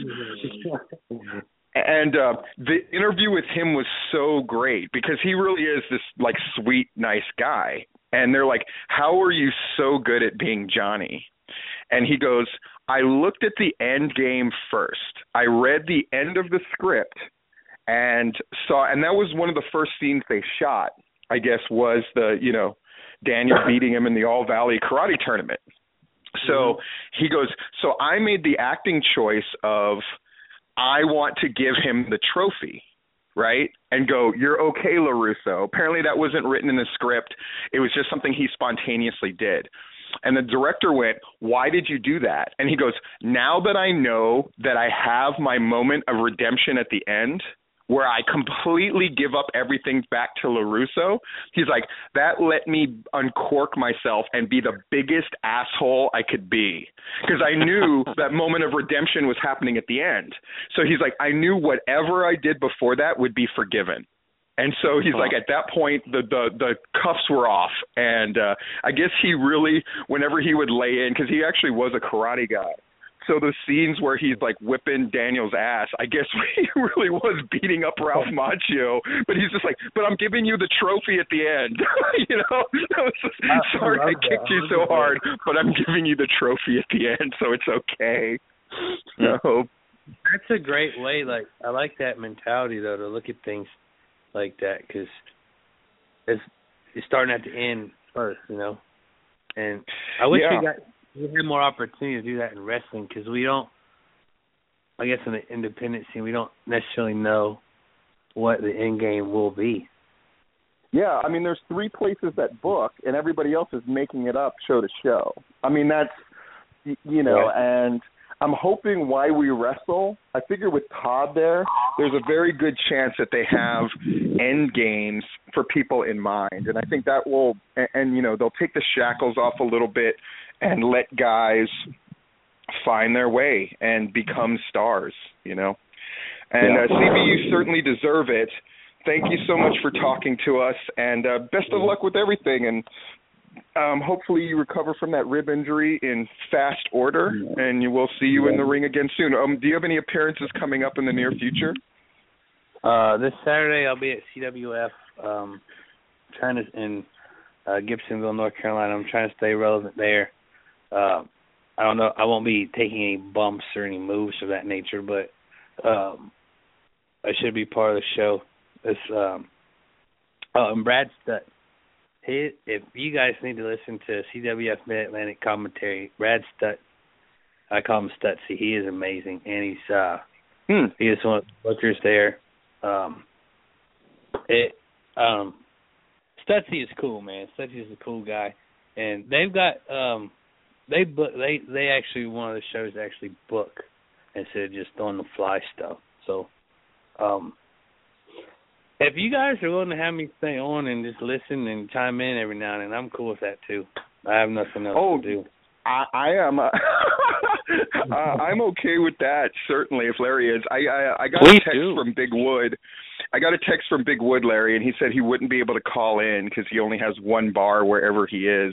And the interview with him was so great because he really is this, like, sweet, nice guy. And they're like, how are you so good at being Johnny? And he goes, I looked at the end game first. I read the end of the script and that was one of the first scenes they shot, I guess, was the, you know, Daniel beating him in the All Valley Karate Tournament. So he goes, so I made the acting choice of, I want to give him the trophy, right? And go, you're okay, LaRusso. Apparently that wasn't written in the script. It was just something he spontaneously did. And the director went, why did you do that? And he goes, now that I know that I have my moment of redemption at the end, where I completely give up everything back to LaRusso, he's like, that let me uncork myself and be the biggest asshole I could be. Because I knew that moment of redemption was happening at the end. So he's like, I knew whatever I did before that would be forgiven. And so he's like, at that point, the cuffs were off. And I guess he really, whenever he would lay in, because he actually was a karate guy. So the scenes where he's, like, whipping Daniel's ass, I guess he really was beating up Ralph Macchio. But he's just like, but I'm giving you the trophy at the end. You know? Sorry I kicked you so hard, but I'm giving you the trophy at the end, so it's okay. So that's a great way. Like, I like that mentality, though, to look at things like that, because it's starting at the end first, you know. And I wish we had more opportunity to do that in wrestling, because we don't, I guess in the independent scene, we don't necessarily know what the end game will be. Yeah, I mean, there's 3 places that book, and everybody else is making it up show to show. I mean, that's, you know, and I'm hoping Why We Wrestle, I figure with Todd there's a very good chance that they have end games for people in mind. And I think that will, and you know, they'll take the shackles off a little bit and let guys find their way and become stars, you know. And CB, you certainly deserve it. Thank you so much for talking to us, and best of luck with everything. And hopefully you recover from that rib injury in fast order, and we'll see you in the ring again soon. Do you have any appearances coming up in the near future? This Saturday I'll be at CWF in Gibsonville, North Carolina. I'm trying to stay relevant there. I don't know. I won't be taking any bumps or any moves of that nature, but I should be part of the show. And Brad Stutt. If you guys need to listen to CWF Mid-Atlantic commentary, Brad Stutt, I call him Stutsy. He is amazing, and he is one of the bookers there. Stutzy is cool, man. Stutzy is a cool guy, and they've got they actually one of the shows actually book instead of just on the fly stuff. So, if you guys are willing to have me stay on and just listen and chime in every now and then, I'm cool with that too. I have nothing else to do. I am. I'm okay with that. Certainly, if Larry is. I got a text from Big Wood. I got a text from Big Wood, Larry, and he said he wouldn't be able to call in because he only has one bar wherever he is.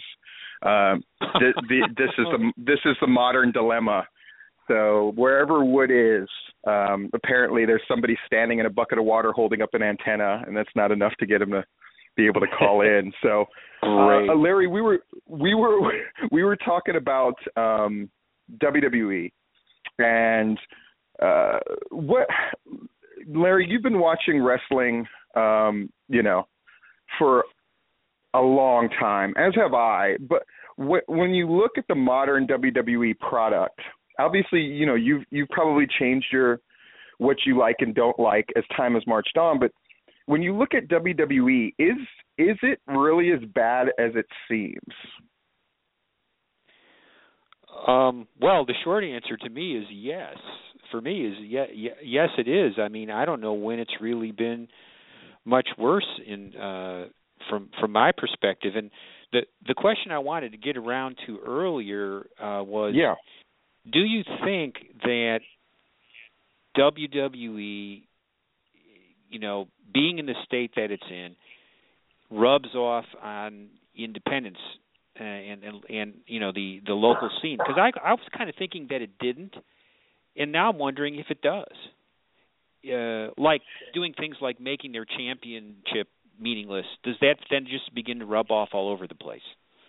This is the modern dilemma. So wherever Wood is, apparently there's somebody standing in a bucket of water holding up an antenna, and that's not enough to get him to be able to call in. So, Larry, we were talking about WWE, and what, Larry, you've been watching wrestling, for a long time, as have I. But when you look at the modern WWE product, obviously, you've probably changed what you like and don't like as time has marched on. But when you look at WWE, is it really as bad as it seems? Well, the short answer to me is yes. For me is yes, it is. I mean, I don't know when it's really been much worse from my perspective. And the question I wanted to get around to earlier was, do you think that WWE, being in the state that it's in, rubs off on independence and the local scene? Because I was kind of thinking that it didn't, and now I'm wondering if it does. Like doing things like making their championship meaningless, does that then just begin to rub off all over the place?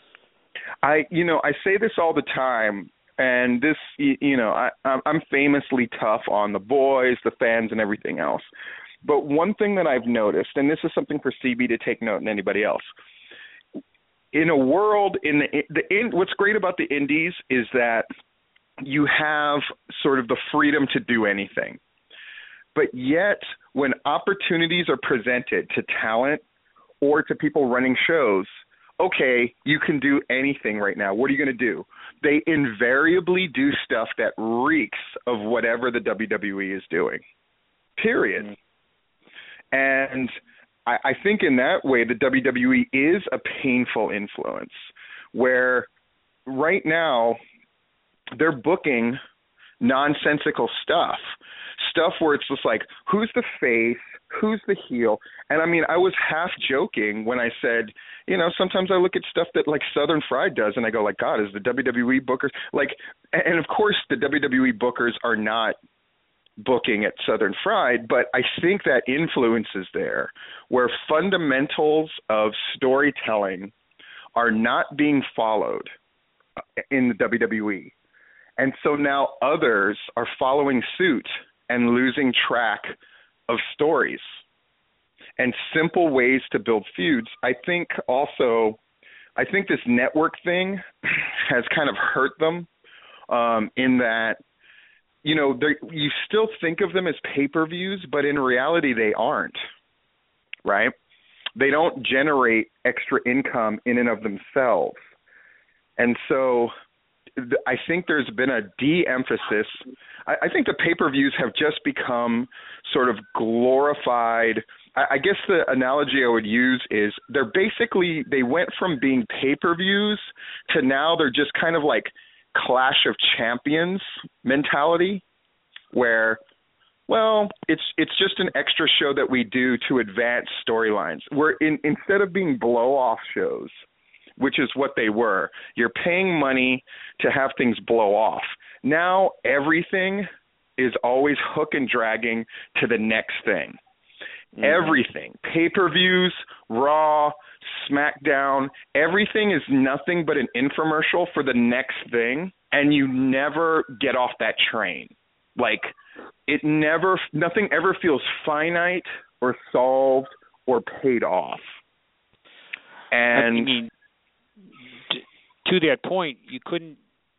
I say this all the time, and this, I'm famously tough on the boys, the fans, and everything else. But one thing that I've noticed, and this is something for CB to take note and anybody else, in a world what's great about the indies is that you have sort of the freedom to do anything. But yet, when opportunities are presented to talent or to people running shows, okay, you can do anything right now. What are you going to do? They invariably do stuff that reeks of whatever the WWE is doing, period. Mm-hmm. And I think in that way, the WWE is a painful influence, where right now they're booking nonsensical stuff where it's just like, who's the face, who's the heel? And I mean, I was half joking when I said, sometimes I look at stuff that like Southern Fried does and I go like, God, is the WWE bookers like, and of course the WWE bookers are not booking at Southern Fried, but I think that influence is there, where fundamentals of storytelling are not being followed in the WWE. And so now others are following suit and losing track of stories and simple ways to build feuds. I think this network thing has kind of hurt them in that, you still think of them as pay-per-views, but in reality they aren't, right? They don't generate extra income in and of themselves. And so I think there's been a de-emphasis. I think the pay-per-views have just become sort of glorified. I guess the analogy I would use is they went from being pay-per-views to now they're just kind of like Clash of Champions mentality, where, well, it's just an extra show that we do to advance storylines. Where instead of being blow-off shows, which is what they were, you're paying money to have things blow off. Now everything is always hook and dragging to the next thing. Mm-hmm. Everything. Pay-per-views, Raw, SmackDown, everything is nothing but an infomercial for the next thing, and you never get off that train. Like, nothing ever feels finite or solved or paid off. And I mean, to that point, you couldn't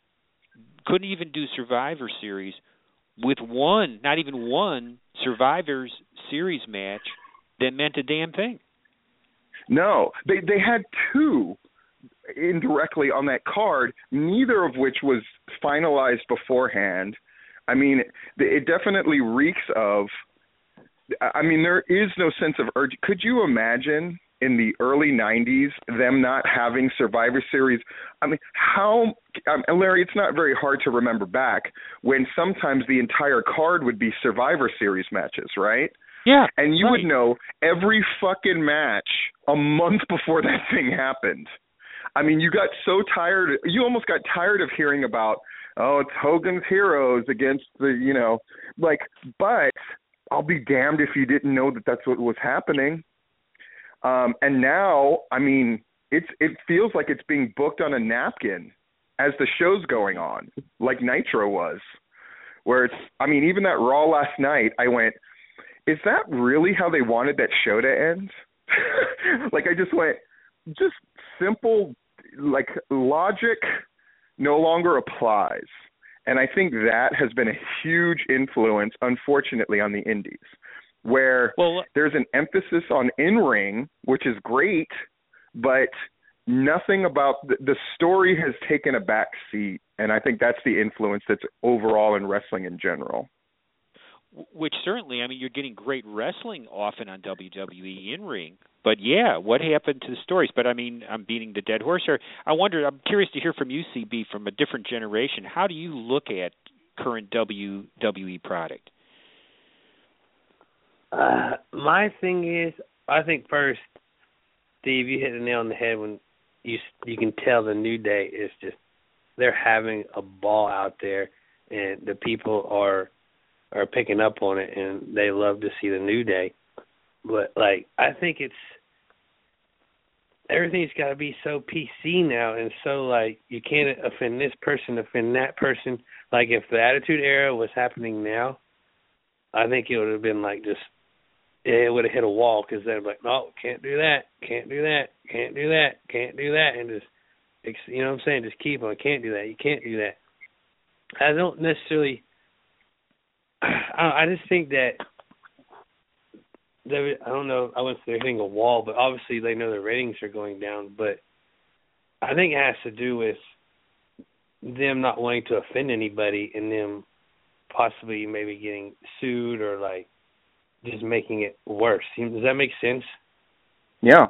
even do Survivor Series with not even one Survivor Series match that meant a damn thing. No, they had two indirectly on that card, neither of which was finalized beforehand. I mean, it definitely reeks of, I mean, there is no sense of urgency. Could you imagine in the early 90s them not having Survivor Series? I mean, Larry, it's not very hard to remember back when sometimes the entire card would be Survivor Series matches, right? Yeah. And you would know every fucking match a month before that thing happened. I mean, you got so tired. You almost got tired of hearing about, oh, it's Hogan's Heroes against the, but I'll be damned if you didn't know that that's what was happening. And now, I mean, it feels like it's being booked on a napkin as the show's going on, like Nitro was, where it's, I mean, even that Raw last night, I went, is that really how they wanted that show to end? Like, I just went, just simple, like, logic no longer applies. And I think that has been a huge influence, unfortunately, on the indies, where there's an emphasis on in-ring, which is great, but nothing about the story has taken a back seat. And I think that's the influence that's overall in wrestling in general. Which certainly, I mean, you're getting great wrestling often on WWE in-ring. But, yeah, what happened to the stories? But, I mean, I'm beating the dead horse here. I'm curious to hear from you, CB, from a different generation. How do you look at current WWE product? My thing is, I think first, Steve, you hit the nail on the head when you can tell the New Day is just, they're having a ball out there, and the people are picking up on it, and they love to see the New Day. But, like, I think everything's got to be so PC now, and so, like, you can't offend this person, offend that person. Like, if the Attitude Era was happening now, I think it would have been, like, just, it would have hit a wall, because they'd be like, no, can't do that, can't do that, can't do that, can't do that, and just, you know what I'm saying, just keep on, can't do that, you can't do that. I don't necessarily, I just think that, I don't know, I wouldn't say they're hitting a wall, but obviously they know their ratings are going down, but I think it has to do with them not wanting to offend anybody and them possibly maybe getting sued or, like, just making it worse. Does that make sense? Yeah.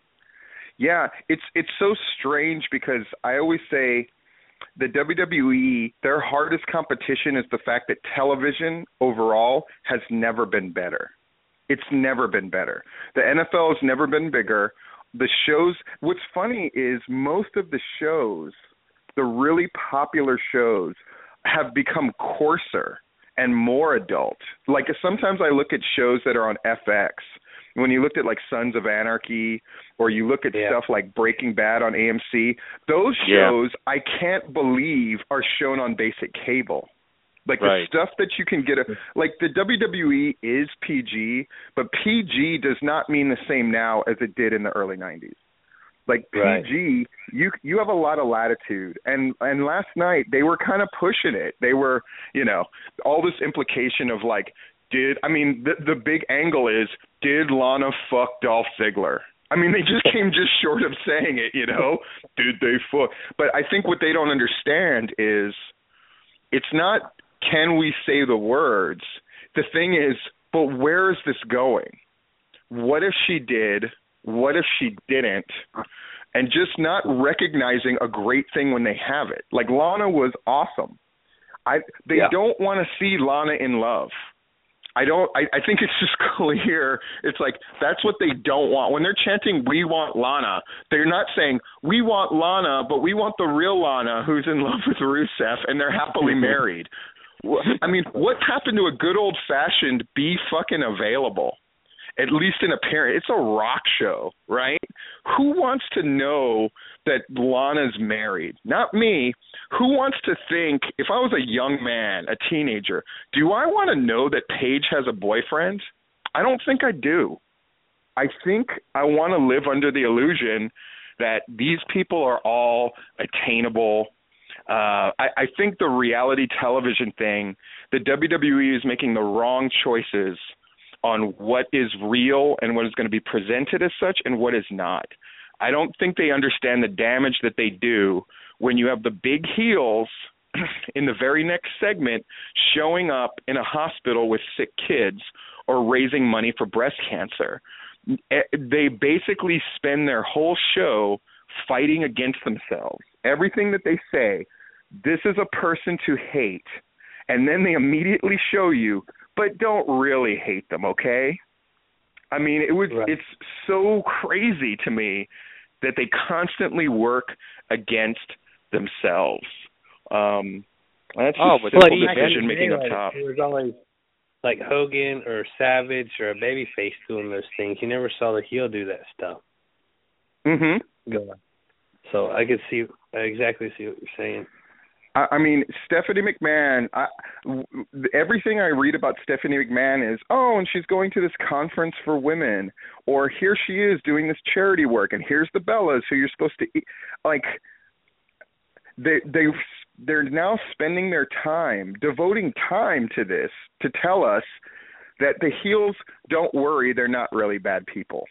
Yeah, it's so strange because I always say the WWE, their hardest competition is the fact that television overall has never been better. It's never been better. The NFL has never been bigger. The shows, what's funny is most of the shows, the really popular shows, have become coarser and more adult. Like sometimes I look at shows that are on FX. When you looked at like Sons of Anarchy or you look at stuff like Breaking Bad on AMC, those shows I can't believe are shown on basic cable. Like the stuff that you can get, like the WWE is PG, but PG does not mean the same now as it did in the early 90s. Like PG, you have a lot of latitude. And last night they were kind of pushing it. They were, you know, all this implication of like, the big angle is, did Lana fuck Dolph Ziggler? I mean, they just came just short of saying it, you know? Did they fuck? But I think what they don't understand is it's not, can we say the words? The thing is, but where is this going? What if she did? What if she didn't? And just not recognizing a great thing when they have it. Like, Lana was awesome. They don't want to see Lana in love. I think it's just clear. It's like that's what they don't want. When they're chanting, we want Lana, they're not saying, we want Lana, but we want the real Lana who's in love with Rusev and they're happily married. I mean, what happened to a good old-fashioned be fucking available? At least in appearance. It's a rock show, right? Who wants to know that Lana's married? Not me. Who wants to think, if I was a young man, a teenager, do I want to know that Paige has a boyfriend? I don't think I do. I think I want to live under the illusion that these people are all attainable. I think the reality television thing, the WWE is making the wrong choices on what is real and what is going to be presented as such and what is not. I don't think they understand the damage that they do when you have the big heels in the very next segment showing up in a hospital with sick kids or raising money for breast cancer. They basically spend their whole show fighting against themselves. Everything that they say, this is a person to hate, and then they immediately show you, but don't really hate them, okay? I mean, it's so crazy to me that they constantly work against themselves. That's just simple decision making up top. It was always like Hogan or Savage or a babyface doing those things. You never saw the heel do that stuff. Mm-hmm. Go on. So I exactly see what you're saying. I mean, Stephanie McMahon, everything I read about Stephanie McMahon is, and she's going to this conference for women, or here she is doing this charity work, and here's the Bellas who you're supposed to eat. Like, they're now spending their time, devoting time to this, to tell us that the heels, don't worry, they're not really bad people.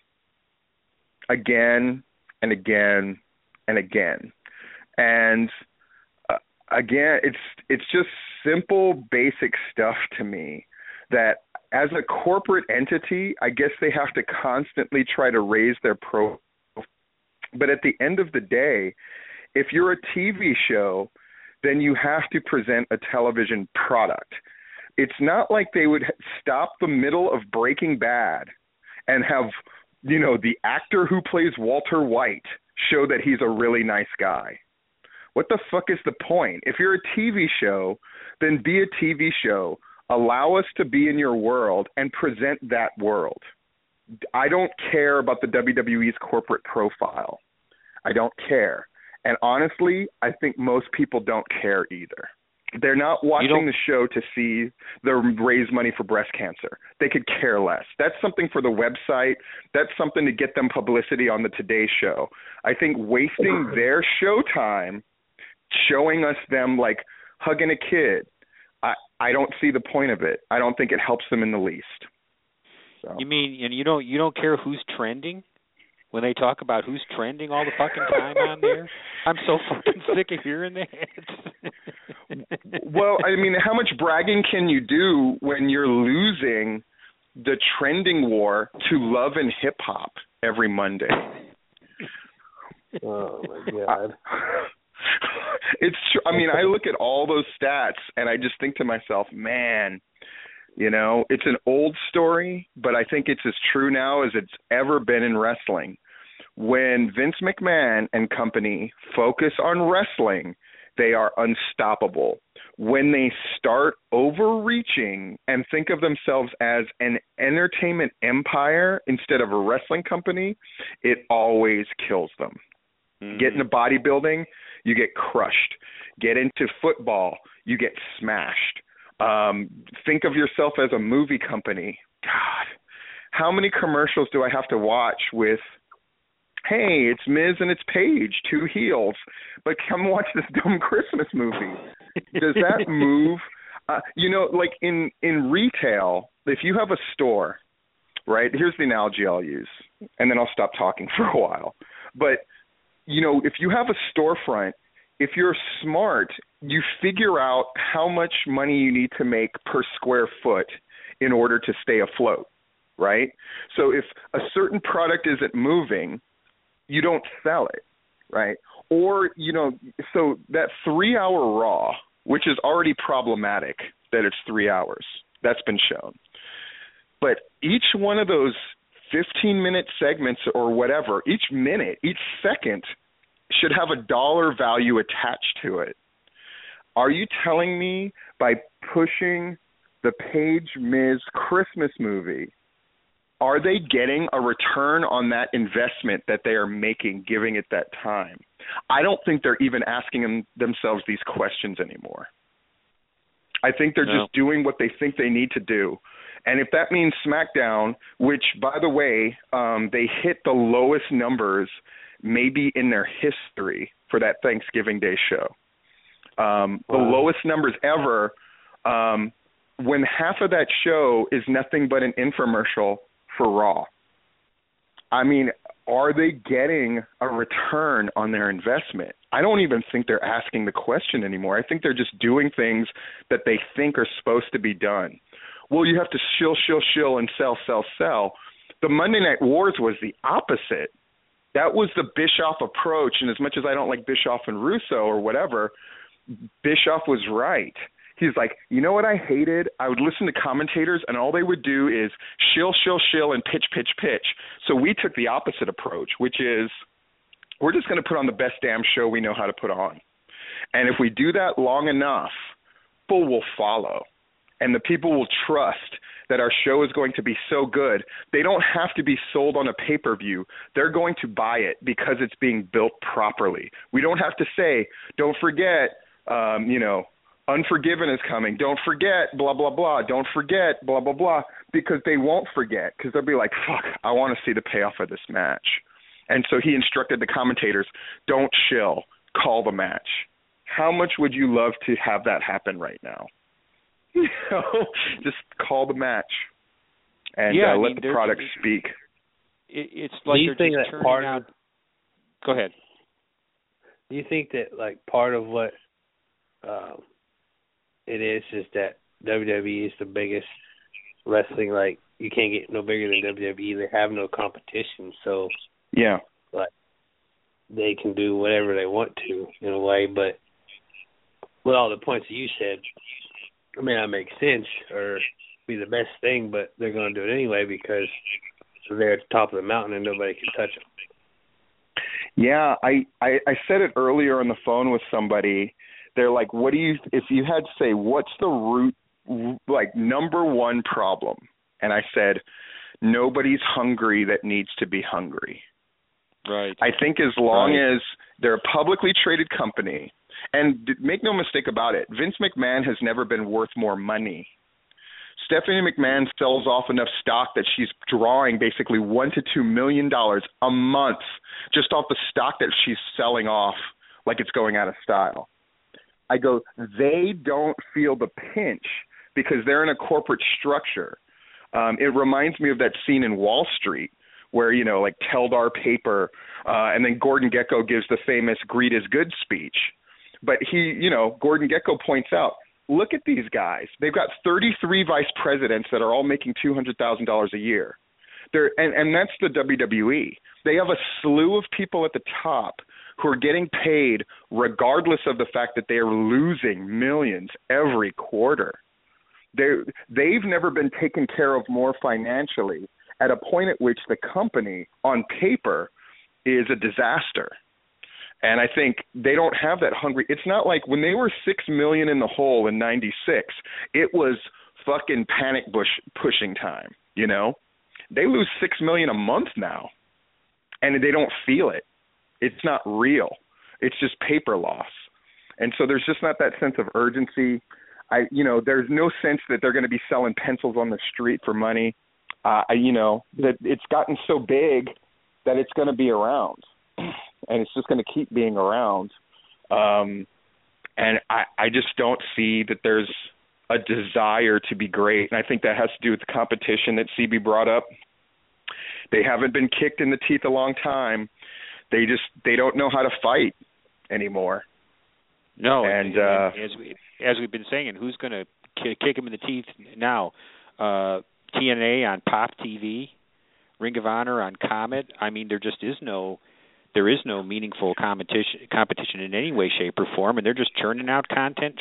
Again and again and again. And again, it's just simple, basic stuff to me that as a corporate entity, I guess they have to constantly try to raise their profile. But at the end of the day, if you're a TV show, then you have to present a television product. It's not like they would stop the middle of Breaking Bad and have, the actor who plays Walter White show that he's a really nice guy. What the fuck is the point? If you're a TV show, then be a TV show. Allow us to be in your world and present that world. I don't care about the WWE's corporate profile. I don't care. And honestly, I think most people don't care either. They're not watching the show to see them raise money for breast cancer. They could care less. That's something for the website. That's something to get them publicity on the Today Show. I think wasting their show time showing us them like hugging a kid, I don't see the point of it. I don't think it helps them in the least. So. You mean, and you don't care who's trending when they talk about who's trending all the fucking time on there? I'm so fucking sick of hearing that. Well, I mean, how much bragging can you do when you're losing the trending war to Love and Hip Hop every Monday? Oh my God. It's true. I mean, I look at all those stats and I just think to myself, man, it's an old story, but I think it's as true now as it's ever been in wrestling. When Vince McMahon and company focus on wrestling, they are unstoppable. When they start overreaching and think of themselves as an entertainment empire instead of a wrestling company, it always kills them. Mm-hmm. Get into bodybuilding, you get crushed. Get into football, you get smashed. Think of yourself as a movie company. God, how many commercials do I have to watch with, hey, it's Miz and it's Paige, two heels, but come watch this dumb Christmas movie. Does that move? Like in retail, if you have a store, right, here's the analogy I'll use, and then I'll stop talking for a while. But, if you have a storefront, if you're smart, you figure out how much money you need to make per square foot in order to stay afloat, right? So if a certain product isn't moving, you don't sell it, right? Or, so that 3-hour Raw, which is already problematic that it's 3 hours, that's been shown. But each one of those 15-minute segments or whatever, each minute, each second should have a dollar value attached to it. Are you telling me by pushing the Paige Miz Christmas movie, are they getting a return on that investment that they are making, giving it that time? I don't think they're even asking themselves these questions anymore. I think they're just doing what they think they need to do. And if that means SmackDown, which, by the way, they hit the lowest numbers maybe in their history for that Thanksgiving Day show. The lowest numbers ever when half of that show is nothing but an infomercial for Raw. I mean, are they getting a return on their investment? I don't even think they're asking the question anymore. I think they're just doing things that they think are supposed to be done. Well, you have to shill, and sell. The Monday Night Wars was the opposite. That was the Bischoff approach, and as much as I don't like Bischoff and Russo or whatever, Bischoff was right. He's like, you know what I hated? I would listen to commentators, and all they would do is shill, and pitch. So we took the opposite approach, which is we're just going to put on the best damn show we know how to put on. And if we do that long enough, people will follow, and the people will trust that our show is going to be so good. They don't have to be sold on a pay-per-view. They're going to buy it because it's being built properly. We don't have to say, don't forget, Unforgiven is coming. Don't forget, blah, blah, blah. Don't forget, blah, blah, blah, because they won't forget, because they'll be like, fuck, I want to see the payoff of this match. And so he instructed the commentators, don't shill, call the match. How much would you love to have that happen right now? Just call the match and let the product speak. It's like they're just turning out. Go ahead. Do you think that like part of what it is that WWE is the biggest wrestling? Like you can't get no bigger than WWE. They have no competition, so like they can do whatever they want to in a way. But with all the points that you said, I mean, that makes sense or be the best thing, but they're going to do it anyway because they're at the top of the mountain and nobody can touch them. Yeah, I said it earlier on the phone with somebody. They're like, what do you, if you had to say, what's the root, like number one problem? And I said, nobody's hungry that needs to be hungry. Right. I think as long as they're a publicly traded company, and make no mistake about it, Vince McMahon has never been worth more money. Stephanie McMahon sells off enough stock that she's drawing basically $1 to $2 million a month just off the stock that she's selling off like it's going out of style. I go, they don't feel the pinch because they're in a corporate structure. It reminds me of that scene in Wall Street where, like Teldar Paper, and then Gordon Gekko gives the famous greed is good speech. But Gordon Gekko points out, look at these guys. They've got 33 vice presidents that are all making $200,000 a year. And that's the WWE. They have a slew of people at the top who are getting paid regardless of the fact that they are losing millions every quarter. They've never been taken care of more financially at a point at which the company, on paper, is a disaster. And I think they don't have that hungry. It's not like when they were $6 million in the hole in '96, it was fucking panic pushing time, They lose $6 million a month now, and they don't feel it. It's not real. It's just paper loss. And so there's just not that sense of urgency. There's no sense that they're going to be selling pencils on the street for money. That it's gotten so big that it's going to be around. And it's just going to keep being around. And I just don't see that there's a desire to be great. And I think that has to do with the competition that CB brought up. They haven't been kicked in the teeth a long time. They don't know how to fight anymore. No, and as we've been saying, who's going to kick them in the teeth now? TNA on Pop TV, Ring of Honor on Comet. I mean, there is no meaningful competition in any way, shape, or form, and they're just churning out content.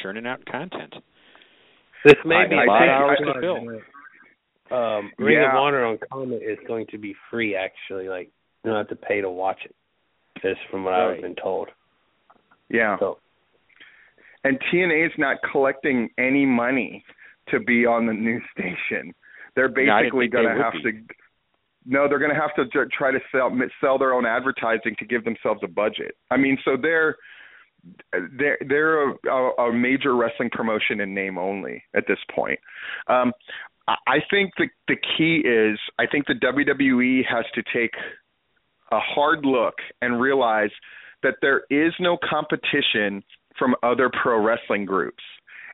This may be a lot of hours to fill. Ring of Honor on Comet is going to be free, actually. Like, you don't have to pay to watch it. Just from what I've been told. Yeah. So. And TNA is not collecting any money to be on the news station. They're basically going to have to. No, they're going to have to try to sell their own advertising to give themselves a budget. I mean, so they're a major wrestling promotion in name only at this point. I think the key is I think the WWE has to take a hard look and realize that there is no competition from other pro wrestling groups.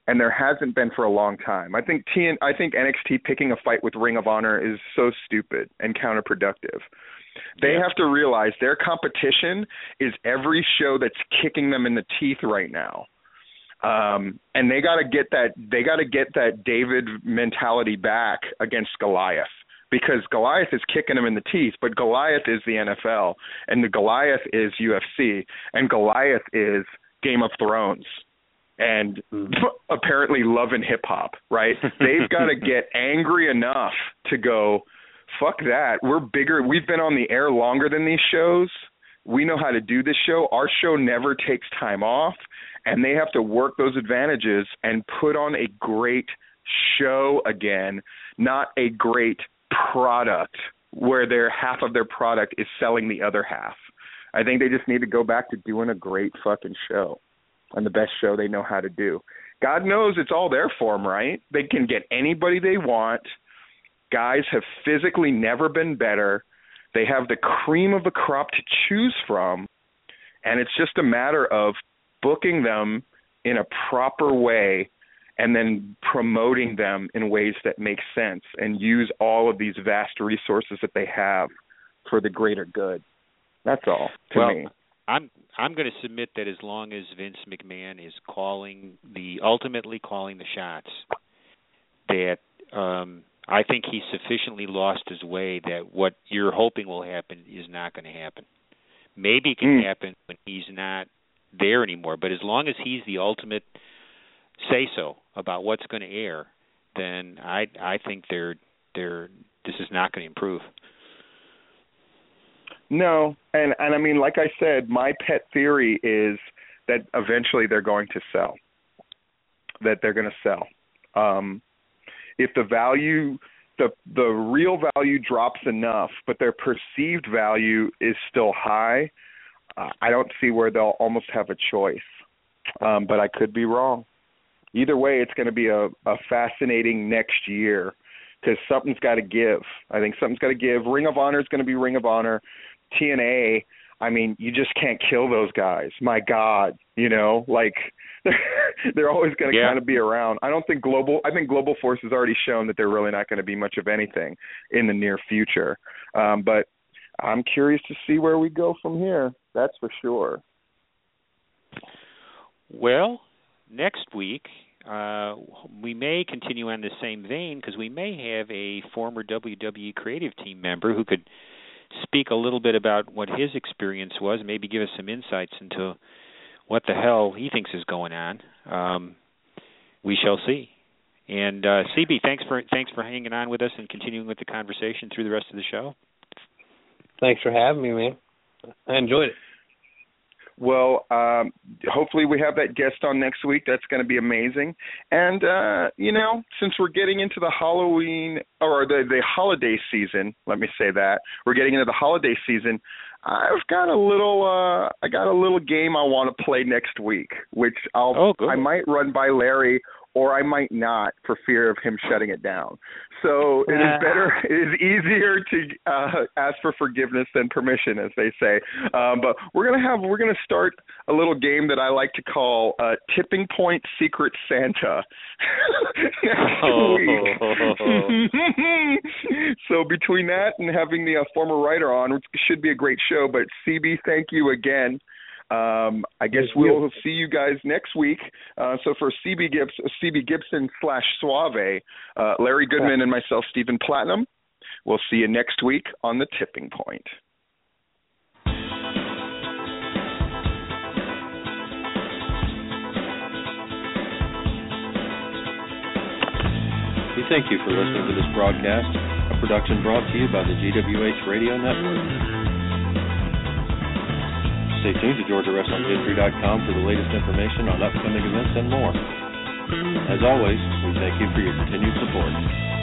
and there hasn't been for a long time. I think NXT picking a fight with Ring of Honor is so stupid and counterproductive. They have to realize their competition is every show that's kicking them in the teeth right now. And they got to get that David mentality back against Goliath, because Goliath is kicking them in the teeth, but Goliath is the NFL, and the Goliath is UFC, and Goliath is Game of Thrones, and apparently Love and Hip Hop, right? They've got to get angry enough to go, fuck that. We're bigger. We've been on the air longer than these shows. We know how to do this show. Our show never takes time off, and they have to work those advantages and put on a great show again, not a great product where half of their product is selling the other half. I think they just need to go back to doing a great fucking show, and the best show they know how to do. God knows it's all there for them, right? They can get anybody they want. Guys have physically never been better. They have the cream of the crop to choose from, and it's just a matter of booking them in a proper way and then promoting them in ways that make sense and use all of these vast resources that they have for the greater good. That's all to me. I'm going to submit that as long as Vince McMahon is ultimately calling the shots, that I think he's sufficiently lost his way that what you're hoping will happen is not going to happen. Maybe it can happen when he's not there anymore, but as long as he's the ultimate say-so about what's going to air, then I think this is not going to improve. No, and I mean, like I said, my pet theory is that eventually they're going to sell. That they're going to sell. If the value, the real value drops enough, but their perceived value is still high, I don't see where they'll almost have a choice. But I could be wrong. Either way, it's going to be a fascinating next year, because something's got to give. I think something's got to give. Ring of Honor is going to be Ring of Honor. TNA, I mean, you just can't kill those guys. My God, like they're always going to kind of be around. I think Global Force has already shown that they're really not going to be much of anything in the near future. But I'm curious to see where we go from here. That's for sure. Well, next week, we may continue on the same vein, because we may have a former WWE creative team member who could speak a little bit about what his experience was, maybe give us some insights into what the hell he thinks is going on. We shall see. And CB, thanks for hanging on with us and continuing with the conversation through the rest of the show. Thanks for having me, man. I enjoyed it. Well, hopefully we have that guest on next week. That's going to be amazing. And, since we're getting into the Halloween or the holiday season, let me say that, we're getting into the holiday season, I got a little game I want to play next week, which I might run by Larry, or I might not, for fear of him shutting it down. So it is easier to ask for forgiveness than permission, as they say. But we're gonna start a little game that I like to call Tipping Point Secret Santa next week. So between that and having the former writer on, which should be a great show. But CB, thank you again. I guess we'll see you guys next week. So for CB Gibson /Suave, Larry Goodman and myself, Stephen Platinum, we'll see you next week on The Tipping Point. We thank you for listening to this broadcast, a production brought to you by the GWH Radio Network. Stay tuned to GeorgiaWrestlingHistory.com for the latest information on upcoming events and more. As always, we thank you for your continued support.